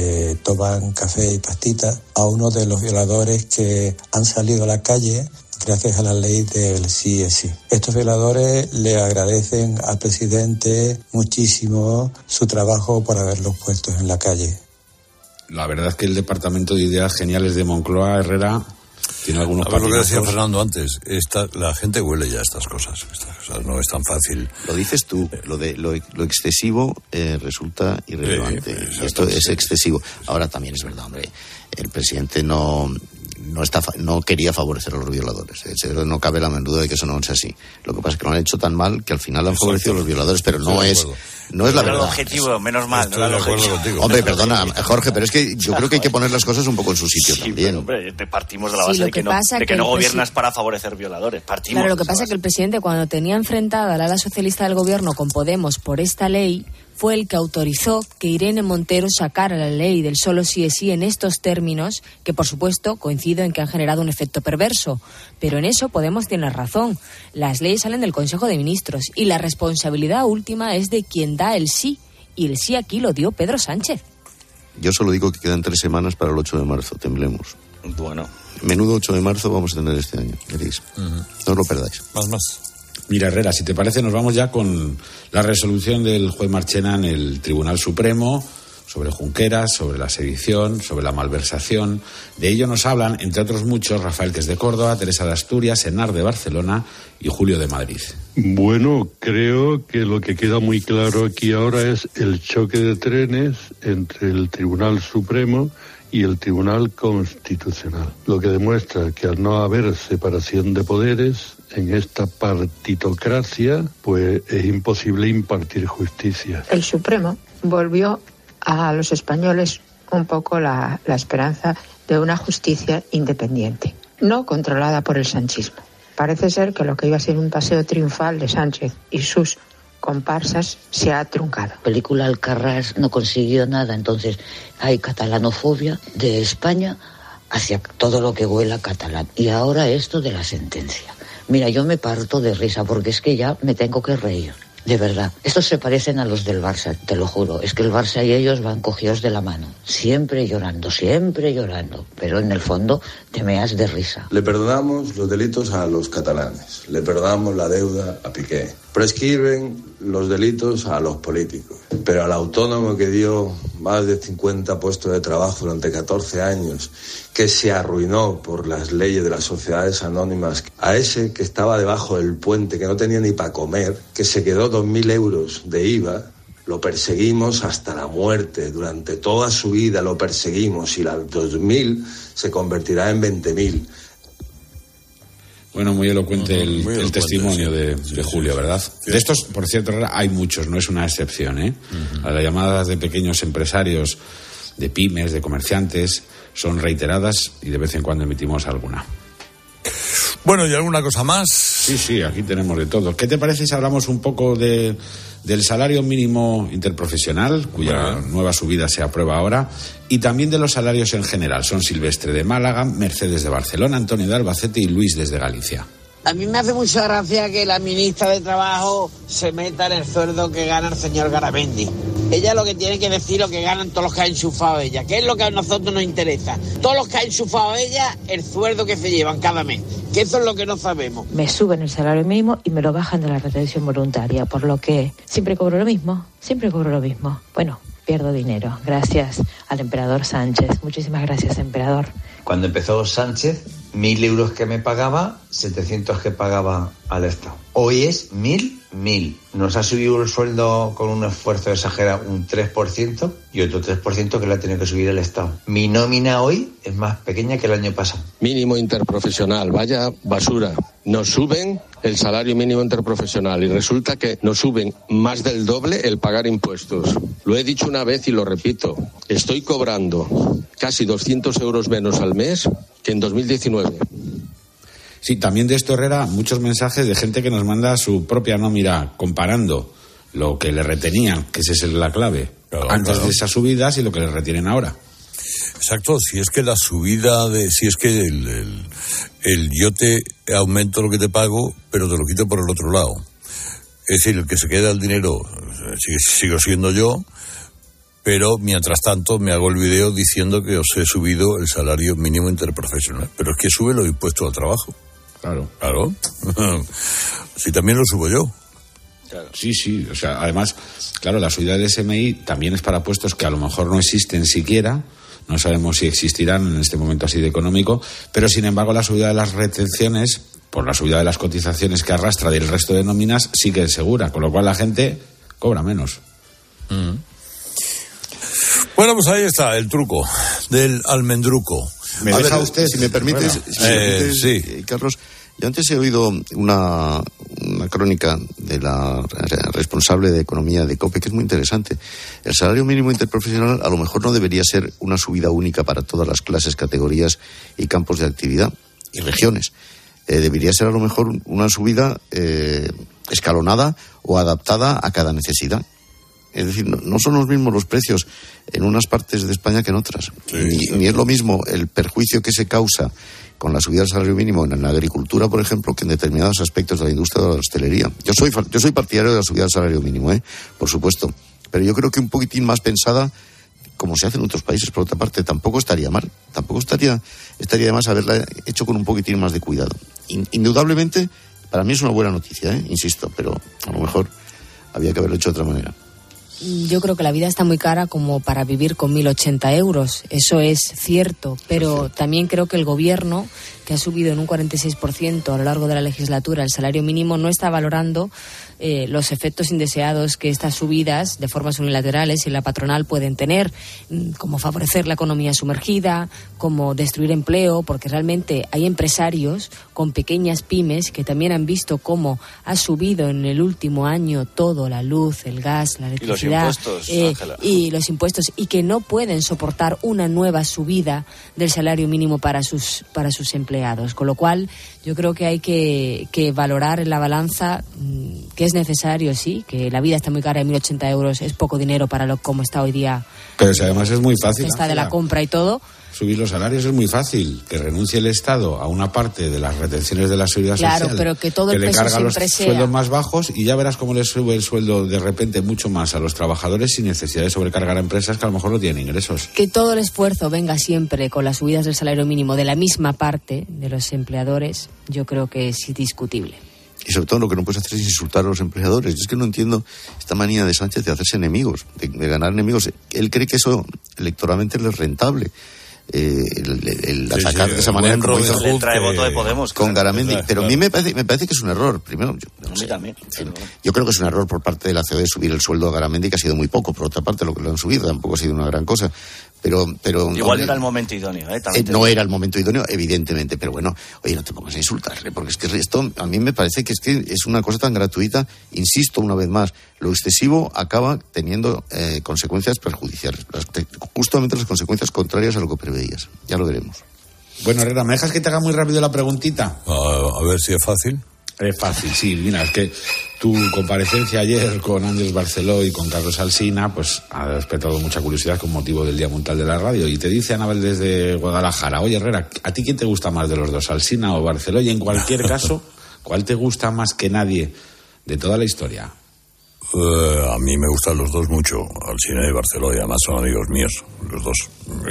toman café y pastitas a uno de los violadores que han salido a la calle gracias a la ley del sí es sí. Estos violadores le agradecen al presidente muchísimo su trabajo por haberlos puesto en la calle. La verdad es que el Departamento de Ideas Geniales de Moncloa, Herrera, tiene algunos patinazos. Lo que decía Fernando antes, la gente huele ya estas cosas. Estas cosas no es tan fácil. Lo dices tú, lo excesivo resulta irrelevante. Esto es excesivo. Ahora también es verdad, hombre, el presidente no quería favorecer a los violadores. No cabe la menor duda de que eso no es así. Lo que pasa es que lo han hecho tan mal que al final han favorecido a los violadores, pero no es la verdad. El objetivo, menos mal. Estoy de acuerdo contigo. Hombre, perdona, Jorge, pero es que yo creo que hay que poner las cosas un poco en su sitio también. Pero, hombre, partimos de la base de que no gobiernas para favorecer violadores. Claro, lo que pasa es que el presidente, cuando tenía enfrentada al ala socialista del gobierno con Podemos por esta ley, fue el que autorizó que Irene Montero sacara la ley del solo sí es sí en estos términos, que por supuesto coincido en que han generado un efecto perverso. Pero en eso Podemos tiene razón. Las leyes salen del Consejo de Ministros y la responsabilidad última es de quien da el sí. Y el sí aquí lo dio Pedro Sánchez. Yo solo digo que quedan 3 semanas para el 8 de marzo, temblemos. Bueno. Menudo 8 de marzo vamos a tener este año, queréis. No os lo perdáis. Más. Mira, Herrera, si te parece, nos vamos ya con la resolución del juez Marchena en el Tribunal Supremo sobre Junqueras, sobre la sedición, sobre la malversación. De ello nos hablan, entre otros muchos, Rafael, que es de Córdoba, Teresa de Asturias, Enar de Barcelona y Julio de Madrid. Bueno, creo que lo que queda muy claro aquí ahora es el choque de trenes entre el Tribunal Supremo y el Tribunal Constitucional, lo que demuestra que al no haber separación de poderes en esta partitocracia, pues es imposible impartir justicia. El Supremo volvió a los españoles un poco la esperanza de una justicia independiente, no controlada por el sanchismo. Parece ser que lo que iba a ser un paseo triunfal de Sánchez y sus comparsas se ha truncado. La película Alcarrás no consiguió nada, entonces hay catalanofobia de España hacia todo lo que huela catalán. Y ahora esto de la sentencia. Mira, yo me parto de risa porque es que ya me tengo que reír. De verdad, estos se parecen a los del Barça, te lo juro. Es que el Barça y ellos van cogidos de la mano, siempre llorando, pero en el fondo te meas de risa. Le perdonamos los delitos a los catalanes, le perdonamos la deuda a Piqué, prescriben los delitos a los políticos, pero al autónomo que dio más de 50 puestos de trabajo durante 14 años, que se arruinó por las leyes de las sociedades anónimas, a ese que estaba debajo del puente, que no tenía ni para comer, que se quedó 2.000 euros de IVA, lo perseguimos hasta la muerte, durante toda su vida lo perseguimos y las 2.000 se convertirá en 20.000. Bueno, muy elocuente el testimonio de Julio, ¿verdad? Sí. De estos, por cierto, hay muchos, no es una excepción, ¿eh? Uh-huh. Las llamadas de pequeños empresarios, de pymes, de comerciantes, son reiteradas y de vez en cuando emitimos alguna. Bueno, ¿y alguna cosa más? Sí, aquí tenemos de todo. ¿Qué te parece si hablamos un poco del salario mínimo interprofesional, cuya nueva subida se aprueba ahora, y también de los salarios en general? Son Silvestre de Málaga, Mercedes de Barcelona, Antonio de Albacete y Luis desde Galicia. A mí me hace mucha gracia que la ministra de Trabajo se meta en el sueldo que gana el señor Garamendi. Ella lo que tiene que decir lo que ganan todos los que ha enchufado ella, que es lo que a nosotros nos interesa. Todos los que ha enchufado ella, el sueldo que se llevan cada mes, que eso es lo que no sabemos. Me suben el salario mínimo y me lo bajan de la retención voluntaria, por lo que siempre cobro lo mismo. Bueno, pierdo dinero, gracias al emperador Sánchez. Muchísimas gracias, emperador. Cuando empezó Sánchez, 1.000 euros que me pagaba, 700 que pagaba al Estado. Hoy es 1.000. Nos ha subido el sueldo con un esfuerzo exagerado un 3% y otro 3% que le ha tenido que subir el Estado. Mi nómina hoy es más pequeña que el año pasado. Mínimo interprofesional, vaya basura. Nos suben el salario mínimo interprofesional y resulta que nos suben más del doble el pagar impuestos. Lo he dicho una vez y lo repito. Estoy cobrando casi 200 euros menos al mes que en 2019. Sí, también de esto, Herrera, muchos mensajes de gente que nos manda su propia nómina comparando lo que le retenían, que esa es la clave, antes de esas subidas y lo que le retienen ahora. Exacto, si es que la subida si es que yo te aumento lo que te pago, pero te lo quito por el otro lado. Es decir, el que se queda el dinero sigo siendo yo, pero mientras tanto me hago el video diciendo que os he subido el salario mínimo interprofesional. Pero es que sube los impuestos al trabajo. Claro. Si también lo subo yo. Claro. Sí, o sea, además, claro, la subida del SMI también es para puestos que a lo mejor no existen siquiera, no sabemos si existirán en este momento así de económico, pero sin embargo la subida de las retenciones, por la subida de las cotizaciones que arrastra del resto de nóminas, sí que es segura, con lo cual la gente cobra menos. Bueno, pues ahí está el truco del almendruco. ¿Me deja usted, si me permites, sí. Carlos? Yo antes he oído una crónica de la responsable de economía de COPE que es muy interesante. El salario mínimo interprofesional a lo mejor no debería ser una subida única para todas las clases, categorías y campos de actividad y regiones. Debería ser a lo mejor una subida escalonada o adaptada a cada necesidad. Es decir, no son los mismos los precios en unas partes de España que en otras. Ni es lo mismo el perjuicio que se causa con la subida del salario mínimo en la agricultura, por ejemplo, que en determinados aspectos de la industria de la hostelería. Yo soy partidario de la subida del salario mínimo, por supuesto. Pero yo creo que un poquitín más pensada, como se hace en otros países, por otra parte, tampoco estaría mal. Tampoco estaría de más haberla hecho con un poquitín más de cuidado. Indudablemente, Para mí es una buena noticia, insisto, pero a lo mejor había que haberlo hecho de otra manera. Yo creo que la vida está muy cara como para vivir con 1.080 euros. Eso es cierto, pero también creo que el gobierno, que ha subido en un 46% a lo largo de la legislatura el salario mínimo, no está valorando los efectos indeseados que estas subidas de formas unilaterales y la patronal pueden tener, como favorecer la economía sumergida, como destruir empleo, porque realmente hay empresarios con pequeñas pymes que también han visto cómo ha subido en el último año todo, la luz, el gas, la electricidad y los impuestos, y que no pueden soportar una nueva subida del salario mínimo para sus empleados. Con lo cual, yo creo que hay que valorar en la balanza que es necesario, sí, que la vida está muy cara, de 1.080 euros es poco dinero para como está hoy día. Pero si además es muy fácil. Está de la compra y todo. Subir los salarios es muy fácil, que renuncie el Estado a una parte de las retenciones de la seguridad social, pero que todo el le peso carga los siempre sea sueldos más bajos, y ya verás cómo le sube el sueldo de repente mucho más a los trabajadores sin necesidad de sobrecargar a empresas que a lo mejor no tienen ingresos. Que todo el esfuerzo venga siempre con las subidas del salario mínimo de la misma parte de los empleadores, yo creo que es indiscutible. Y sobre todo lo que no puedes hacer es insultar a los empleadores. Yo es que no entiendo esta manía de Sánchez de hacerse enemigos, de ganar enemigos. Él cree que eso electoralmente le es rentable. El atacar de esa manera como hizo le trae voto de Podemos con Garamendi, pero a mí me parece que es un error. Primero, yo creo que es un error por parte de la COE subir el sueldo a Garamendi, que ha sido muy poco. Por otra parte, lo que lo han subido tampoco ha sido una gran cosa. Pero igual no era el momento idóneo, no era el momento idóneo, evidentemente, pero bueno, oye, no te pongas a insultarle, porque es que esto a mí me parece que es una cosa tan gratuita. Insisto una vez más, lo excesivo acaba teniendo consecuencias perjudiciales, justamente las consecuencias contrarias a lo que preveías. Ya lo veremos. Bueno, Herrera, ¿me dejas que te haga muy rápido la preguntita? A ver si es fácil. Es fácil, sí. Mira, es que tu comparecencia ayer con Andrés Barceló y con Carlos Alsina pues ha despertado mucha curiosidad con motivo del Día Mundial de la Radio. Y te dice Anabel desde Guadalajara: oye, Herrera, ¿a ti quién te gusta más de los dos, Alsina o Barceló? Y en cualquier caso, ¿cuál te gusta más que nadie de toda la historia? A mí me gustan los dos mucho, Alsina y Barceló, y además son amigos míos, los dos.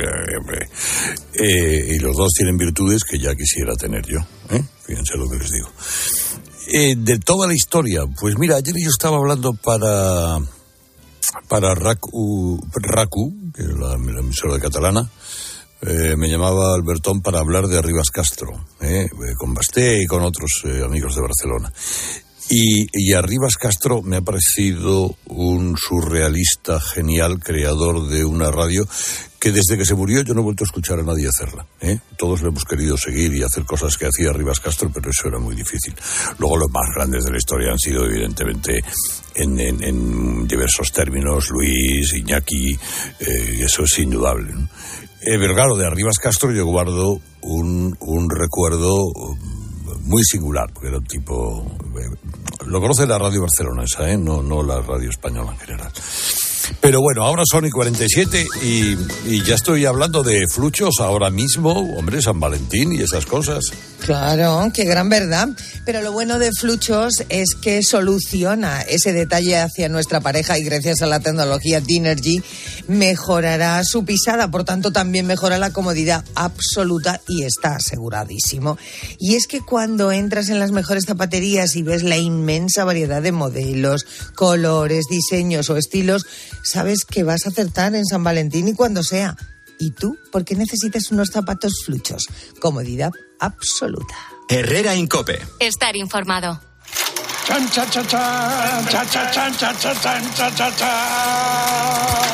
Y los dos tienen virtudes que ya quisiera tener yo, fíjense lo que les digo. De toda la historia, pues mira, ayer yo estaba hablando para RACU, que es la emisora catalana. Me llamaba Albertón para hablar de Rivas Castro, con Basté y con otros amigos de Barcelona. Y a Rivas Castro me ha parecido un surrealista genial, creador de una radio que desde que se murió yo no he vuelto a escuchar a nadie hacerla. Todos lo hemos querido seguir y hacer cosas que hacía Rivas Castro, pero eso era muy difícil. Luego los más grandes de la historia han sido evidentemente en diversos términos, Luis, Iñaki, eso es indudable, ¿no? Pero claro, de Rivas Castro yo guardo un recuerdo muy singular, porque era un tipo... Lo conoce la radio barcelonesa, no la radio española en general. Pero bueno, ahora son y 47 y ya estoy hablando de fluchos ahora mismo, hombre, San Valentín y esas cosas. Claro, qué gran verdad. Pero lo bueno de Fluchos es que soluciona ese detalle hacia nuestra pareja y gracias a la tecnología Dinergy mejorará su pisada, por tanto también mejora la comodidad absoluta y está aseguradísimo. Y es que cuando entras en las mejores zapaterías y ves la inmensa variedad de modelos, colores, diseños o estilos, sabes que vas a acertar en San Valentín y cuando sea. ¿Y tú? ¿Por qué necesitas unos zapatos Fluchos? Comodidad absoluta. Herrera en COPE. Estar informado. Chan, cha, cha, cha, cha, cha, chan, cha, cha, chan, cha, cha, cha.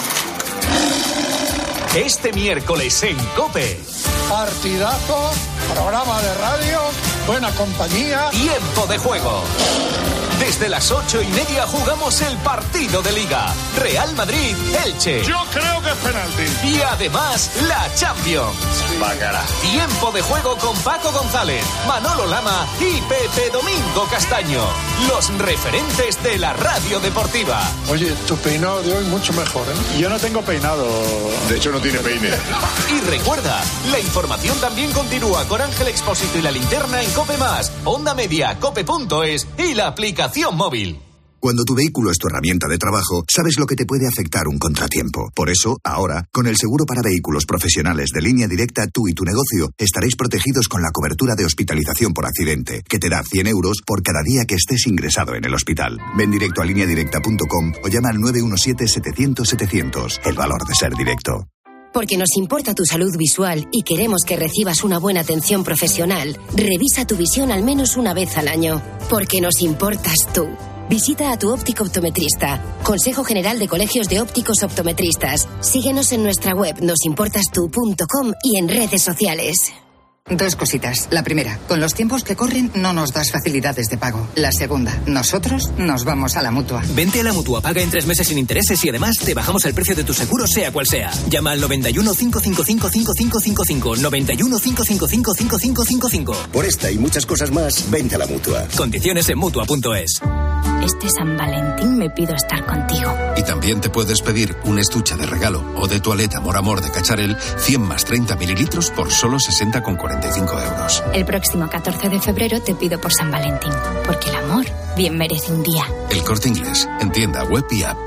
Este miércoles en COPE. Partidazo, programa de radio, buena compañía. Tiempo de juego. Desde las 8:30 jugamos el partido de Liga. Real Madrid-Elche. Yo creo que es penalti. Y además, la Champions. Bacala. Tiempo de juego con Paco González, Manolo Lama y Pepe Domingo Castaño. Los referentes de la radio deportiva. Oye, tu peinado de hoy mucho mejor, Yo no tengo peinado. De hecho, no tiene peine. Y recuerda, la información también continúa con Ángel Expósito y la linterna en COPE+, Onda Media, cope.es y la aplicación móvil. Cuando tu vehículo es tu herramienta de trabajo, sabes lo que te puede afectar un contratiempo. Por eso, ahora, con el seguro para vehículos profesionales de Línea Directa, tú y tu negocio estaréis protegidos con la cobertura de hospitalización por accidente, que te da 100 euros por cada día que estés ingresado en el hospital. Ven directo a lineadirecta.com o llama al 917-700-700. El valor de ser directo. Porque nos importa tu salud visual y queremos que recibas una buena atención profesional, revisa tu visión al menos una vez al año. Porque nos importas tú. Visita a tu óptico optometrista. Consejo General de Colegios de Ópticos Optometristas. Síguenos en nuestra web nosimportastu.com y en redes sociales. Dos cositas. La primera, con los tiempos que corren no nos das facilidades de pago. La segunda, nosotros nos vamos a la Mutua. Vente a la Mutua, paga en 3 meses sin intereses y además te bajamos el precio de tu seguro sea cual sea. Llama al 91 555 5555. 91 555 5555. Por esta y muchas cosas más, vente a la Mutua. Condiciones en Mutua.es. Este San Valentín me pido estar contigo. Y también te puedes pedir un estuche de regalo o de toaleta Amor de Cacharel 100 más 30 mililitros por solo 60,45 euros. El próximo 14 de febrero te pido por San Valentín, porque el amor bien merece un día. El Corte Inglés, en tienda web y app.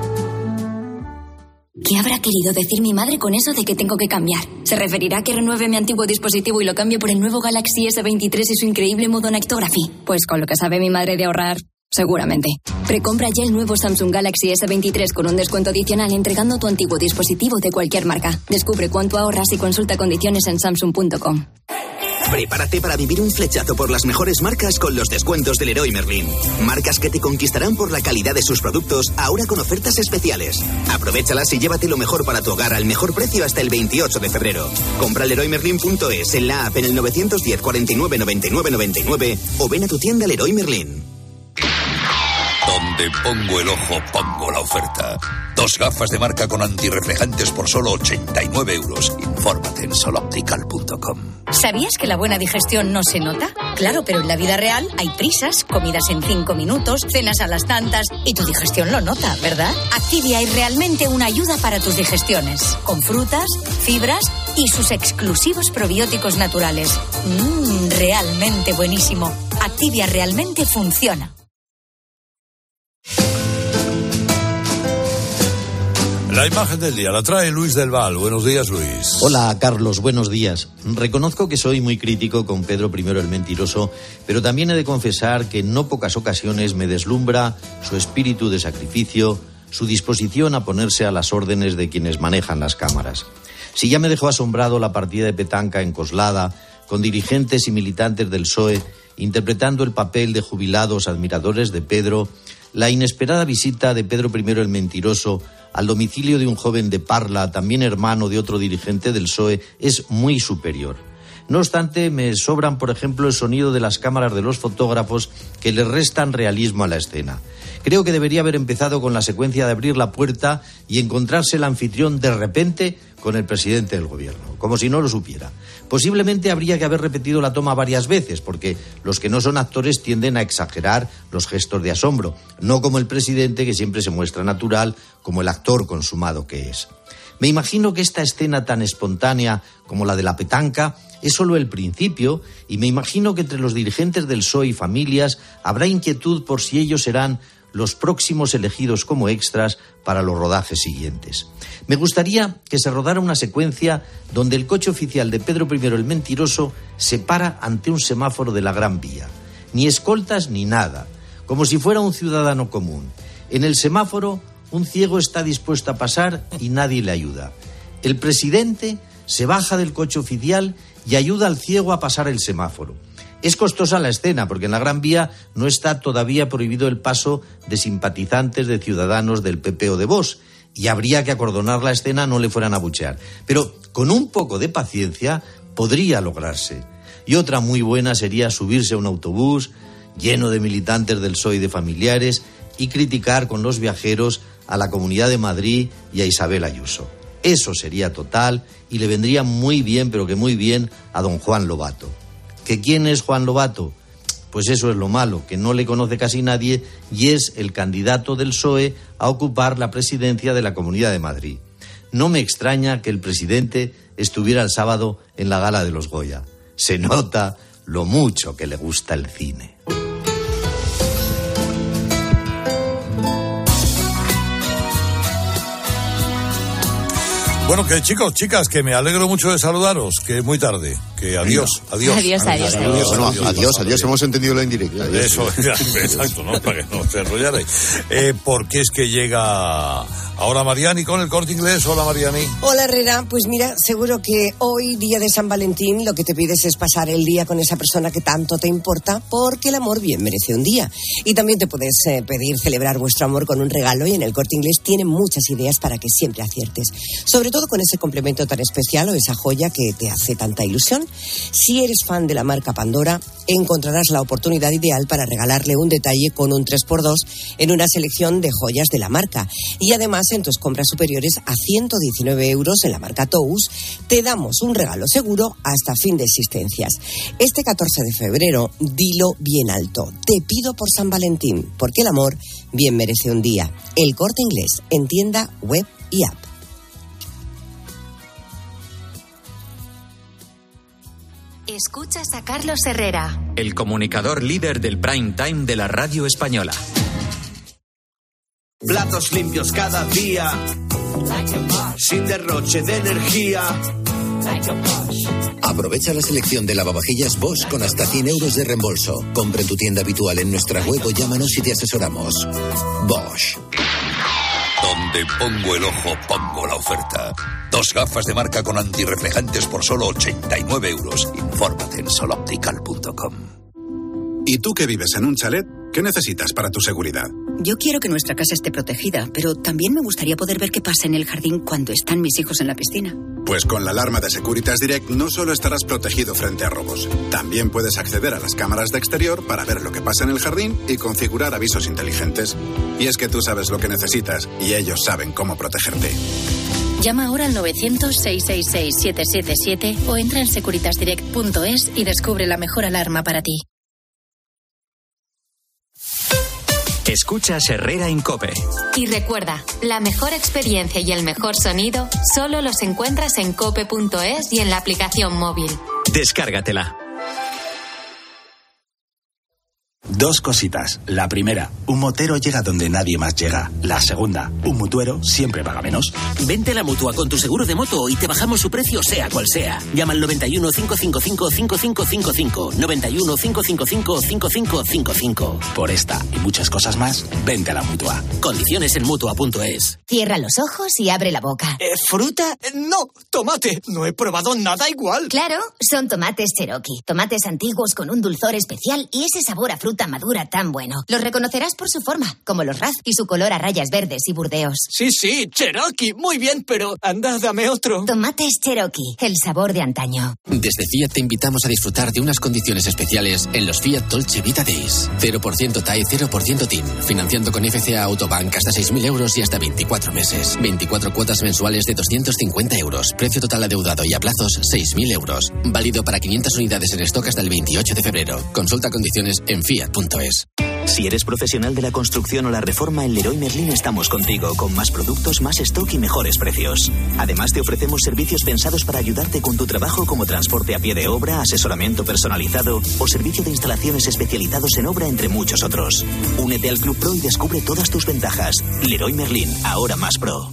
¿Qué habrá querido decir mi madre con eso de que tengo que cambiar? ¿Se referirá a que renueve mi antiguo dispositivo y lo cambio por el nuevo Galaxy S23 y su increíble modo Night Photography? Pues con lo que sabe mi madre de ahorrar, seguramente. Precompra ya el nuevo Samsung Galaxy S23 con un descuento adicional entregando tu antiguo dispositivo de cualquier marca. Descubre cuánto ahorras y consulta condiciones en samsung.com. Prepárate para vivir un flechazo por las mejores marcas con los descuentos del Leroy Merlin. Marcas que te conquistarán por la calidad de sus productos, ahora con ofertas especiales. Aprovéchalas y llévate lo mejor para tu hogar al mejor precio hasta el 28 de febrero. Compra leroymerlin.es en la app en el 910 49 99 99 o ven a tu tienda Leroy Merlin. Donde pongo el ojo, pongo la oferta. 2 gafas de marca con antirreflejantes por solo 89 euros. Infórmate en soloptical.com. ¿Sabías que la buena digestión no se nota? Claro, pero en la vida real hay prisas, comidas en 5 minutos, cenas a las tantas y tu digestión lo nota, ¿verdad? Activia es realmente una ayuda para tus digestiones, con frutas, fibras y sus exclusivos probióticos naturales. Realmente buenísimo. Activia realmente funciona. La imagen del día la trae Luis del Val. Buenos días, Luis. Hola, Carlos. Buenos días. Reconozco que soy muy crítico con Pedro I el Mentiroso, pero también he de confesar que en no pocas ocasiones me deslumbra su espíritu de sacrificio, su disposición a ponerse a las órdenes de quienes manejan las cámaras. Si ya me dejó asombrado la partida de petanca en Coslada, con dirigentes y militantes del PSOE interpretando el papel de jubilados admiradores de Pedro, la inesperada visita de Pedro I el Mentiroso al domicilio de un joven de Parla, también hermano de otro dirigente del PSOE, es muy superior. No obstante, me sobran, por ejemplo, el sonido de las cámaras de los fotógrafos que le restan realismo a la escena. Creo que debería haber empezado con la secuencia de abrir la puerta y encontrarse el anfitrión de repente con el presidente del gobierno, como si no lo supiera. Posiblemente habría que haber repetido la toma varias veces, porque los que no son actores tienden a exagerar los gestos de asombro, no como el presidente, que siempre se muestra natural, como el actor consumado que es. Me imagino que esta escena tan espontánea como la de la petanca es solo el principio, y me imagino que entre los dirigentes del PSOE y familias habrá inquietud por si ellos serán los próximos elegidos como extras para los rodajes siguientes. Me gustaría que se rodara una secuencia donde el coche oficial de Pedro I el Mentiroso se para ante un semáforo de la Gran Vía. Ni escoltas ni nada, como si fuera un ciudadano común. En el semáforo, un ciego está dispuesto a pasar y nadie le ayuda. El presidente se baja del coche oficial y ayuda al ciego a pasar el semáforo. Es costosa la escena, porque en la Gran Vía no está todavía prohibido el paso de simpatizantes de Ciudadanos del PP o de Vox, y habría que acordonar la escena, no le fueran a buchear. Pero con un poco de paciencia podría lograrse. Y otra muy buena sería subirse a un autobús lleno de militantes del PSOE y de familiares y criticar con los viajeros a la Comunidad de Madrid y a Isabel Ayuso. Eso sería total y le vendría muy bien, pero que muy bien, a don Juan Lobato. ¿Que quién es Juan Lobato? Pues eso es lo malo, que no le conoce casi nadie y es el candidato del PSOE a ocupar la presidencia de la Comunidad de Madrid. No me extraña que el presidente estuviera el sábado en la gala de los Goya. Se nota lo mucho que le gusta el cine. Bueno, que chicos, chicas, que me alegro mucho de saludaros, que es muy tarde, que adiós. Adiós. Adiós, hemos entendido la indirecta. Eso, exacto, ¿no? Para que no se enrollarais. Porque es que llega ahora Mariani con el Corte Inglés. Hola, Mariani. Hola, Herrera. Pues mira, seguro que hoy, día de San Valentín, lo que te pides es pasar el día con esa persona que tanto te importa, porque el amor bien merece un día. Y también te puedes pedir celebrar vuestro amor con un regalo, y en el Corte Inglés tienen muchas ideas para que siempre aciertes. Sobre todo con ese complemento tan especial o esa joya que te hace tanta ilusión. Si eres fan de la marca Pandora, encontrarás la oportunidad ideal para regalarle un detalle con un 3x2 en una selección de joyas de la marca. Y además, en tus compras superiores a 119 euros en la marca Tous, te damos un regalo seguro hasta fin de existencias. Este 14 de febrero, dilo bien alto. Te pido por San Valentín, porque el amor bien merece un día. El Corte Inglés, en tienda, web y app. Escuchas a Carlos Herrera, el comunicador líder del prime time de la radio española. Platos limpios cada día, sin derroche de energía. Aprovecha la selección de lavavajillas Bosch con hasta 100 euros de reembolso. Compra en tu tienda habitual en nuestra web o llámanos y te asesoramos. Bosch. Donde pongo el ojo, pongo la oferta. 2 gafas de marca con antirreflejantes por solo 89 euros. Infórmate en soloptical.com. ¿Y tú que vives en un chalet? ¿Qué necesitas para tu seguridad? Yo quiero que nuestra casa esté protegida, pero también me gustaría poder ver qué pasa en el jardín cuando están mis hijos en la piscina. Pues con la alarma de Securitas Direct no solo estarás protegido frente a robos, también puedes acceder a las cámaras de exterior para ver lo que pasa en el jardín y configurar avisos inteligentes. Y es que tú sabes lo que necesitas y ellos saben cómo protegerte. Llama ahora al 900-666-777 o entra en securitasdirect.es y descubre la mejor alarma para ti. Escuchas Herrera en COPE. Y recuerda, la mejor experiencia y el mejor sonido solo los encuentras en cope.es y en la aplicación móvil. Descárgatela. 2 cositas. La primera, un motero llega donde nadie más llega. La segunda, un mutuero siempre paga menos. Vente a la Mutua con tu seguro de moto y te bajamos su precio sea cual sea. Llama al 91 555 5555. 91 555 5555. Por esta y muchas cosas más, vente a la Mutua. Condiciones en Mutua.es. Cierra los ojos y abre la boca. ¿Fruta? No, tomate. No he probado nada igual. Claro, son tomates Cherokee. Tomates antiguos con un dulzor especial y ese sabor a fruta madura tan bueno. Los reconocerás por su forma, como los Raz y su color a rayas verdes y burdeos. Sí, Cherokee, muy bien, pero anda, dame otro. Tomates Cherokee, el sabor de antaño. Desde Fiat te invitamos a disfrutar de unas condiciones especiales en los Fiat Dolce Vita Days. 0% TAE, 0% TIN. Financiando con FCA Autobank hasta 6.000 euros y hasta 24 meses. 24 cuotas mensuales de 250 euros. Precio total adeudado y a plazos 6.000 euros. Válido para 500 unidades en stock hasta el 28 de febrero. Consulta condiciones en fiat.es. Si eres profesional de la construcción o la reforma, en Leroy Merlin estamos contigo, con más productos, más stock y mejores precios. Además, te ofrecemos servicios pensados para ayudarte con tu trabajo, como transporte a pie de obra, asesoramiento personalizado o servicio de instalaciones especializados en obra, entre muchos otros. Únete al Club Pro y descubre todas tus ventajas. Leroy Merlin, ahora más pro.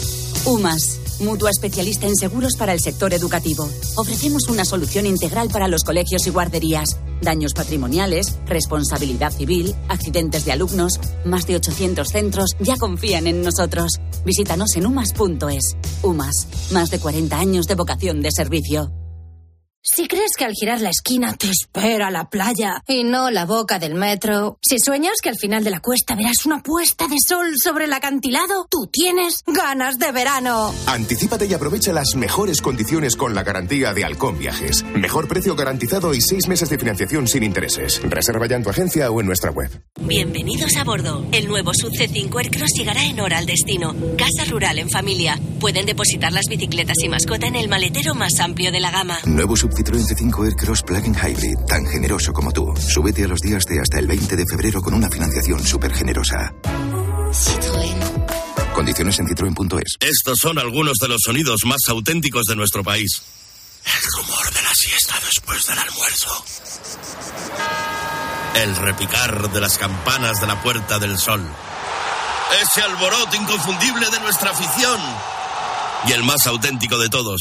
UMAS, mutua especialista en seguros para el sector educativo. Ofrecemos una solución integral para los colegios y guarderías. Daños patrimoniales, responsabilidad civil, accidentes de alumnos. Más de 800 centros ya confían en nosotros. Visítanos en umas.es. UMAS, más de 40 años de vocación de servicio. Si crees que al girar la esquina te espera la playa y no la boca del metro, si sueñas que al final de la cuesta verás una puesta de sol sobre el acantilado, tú tienes ganas de verano. Anticípate y aprovecha las mejores condiciones con la garantía de Halcón Viajes. Mejor precio garantizado y 6 meses de financiación sin intereses. Reserva ya en tu agencia o en nuestra web. Bienvenidos a bordo. El nuevo SUV C5 Aircross llegará en hora al destino. Casa rural en familia. Pueden depositar las bicicletas y mascota en el maletero más amplio de la gama. Nuevo SUV Citroën C5 Aircross Plug-in Hybrid, tan generoso como tú. Súbete a los días de hasta el 20 de febrero con una financiación súper generosa. Citroën. Condiciones en citroen.es. Estos son algunos de los sonidos más auténticos de nuestro país. El rumor de la siesta después del almuerzo. El repicar de las campanas de la Puerta del Sol. Ese alboroto inconfundible de nuestra afición. Y el más auténtico de todos.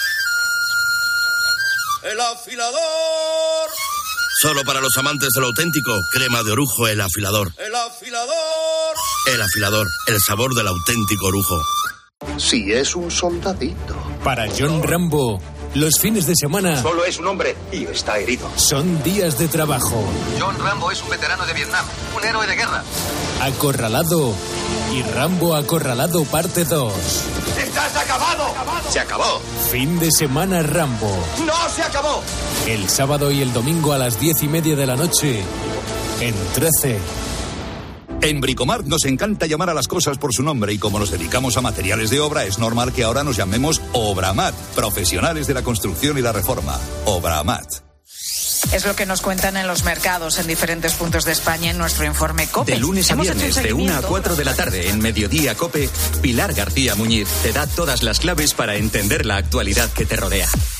¡El afilador! Solo para los amantes de lo auténtico, crema de orujo El Afilador. ¡El afilador! El Afilador, el sabor del auténtico orujo. Si es un soldadito. Para John Rambo, los fines de semana... Solo es un hombre y está herido. Son días de trabajo. John Rambo es un veterano de Vietnam, un héroe de guerra. Acorralado y Rambo Acorralado parte 2. ¡Estás acabado! ¡Se acabó! Fin de semana Rambo. ¡No se acabó! El sábado y el domingo a las 10:30 de la noche en 13. En Bricomart nos encanta llamar a las cosas por su nombre y como nos dedicamos a materiales de obra, es normal que ahora nos llamemos Obramat, profesionales de la construcción y la reforma. Obramat. Es lo que nos cuentan en los mercados en diferentes puntos de España en nuestro informe COPE. De lunes a viernes, de 1 a 4 de la tarde, en Mediodía COPE, Pilar García Muñiz te da todas las claves para entender la actualidad que te rodea.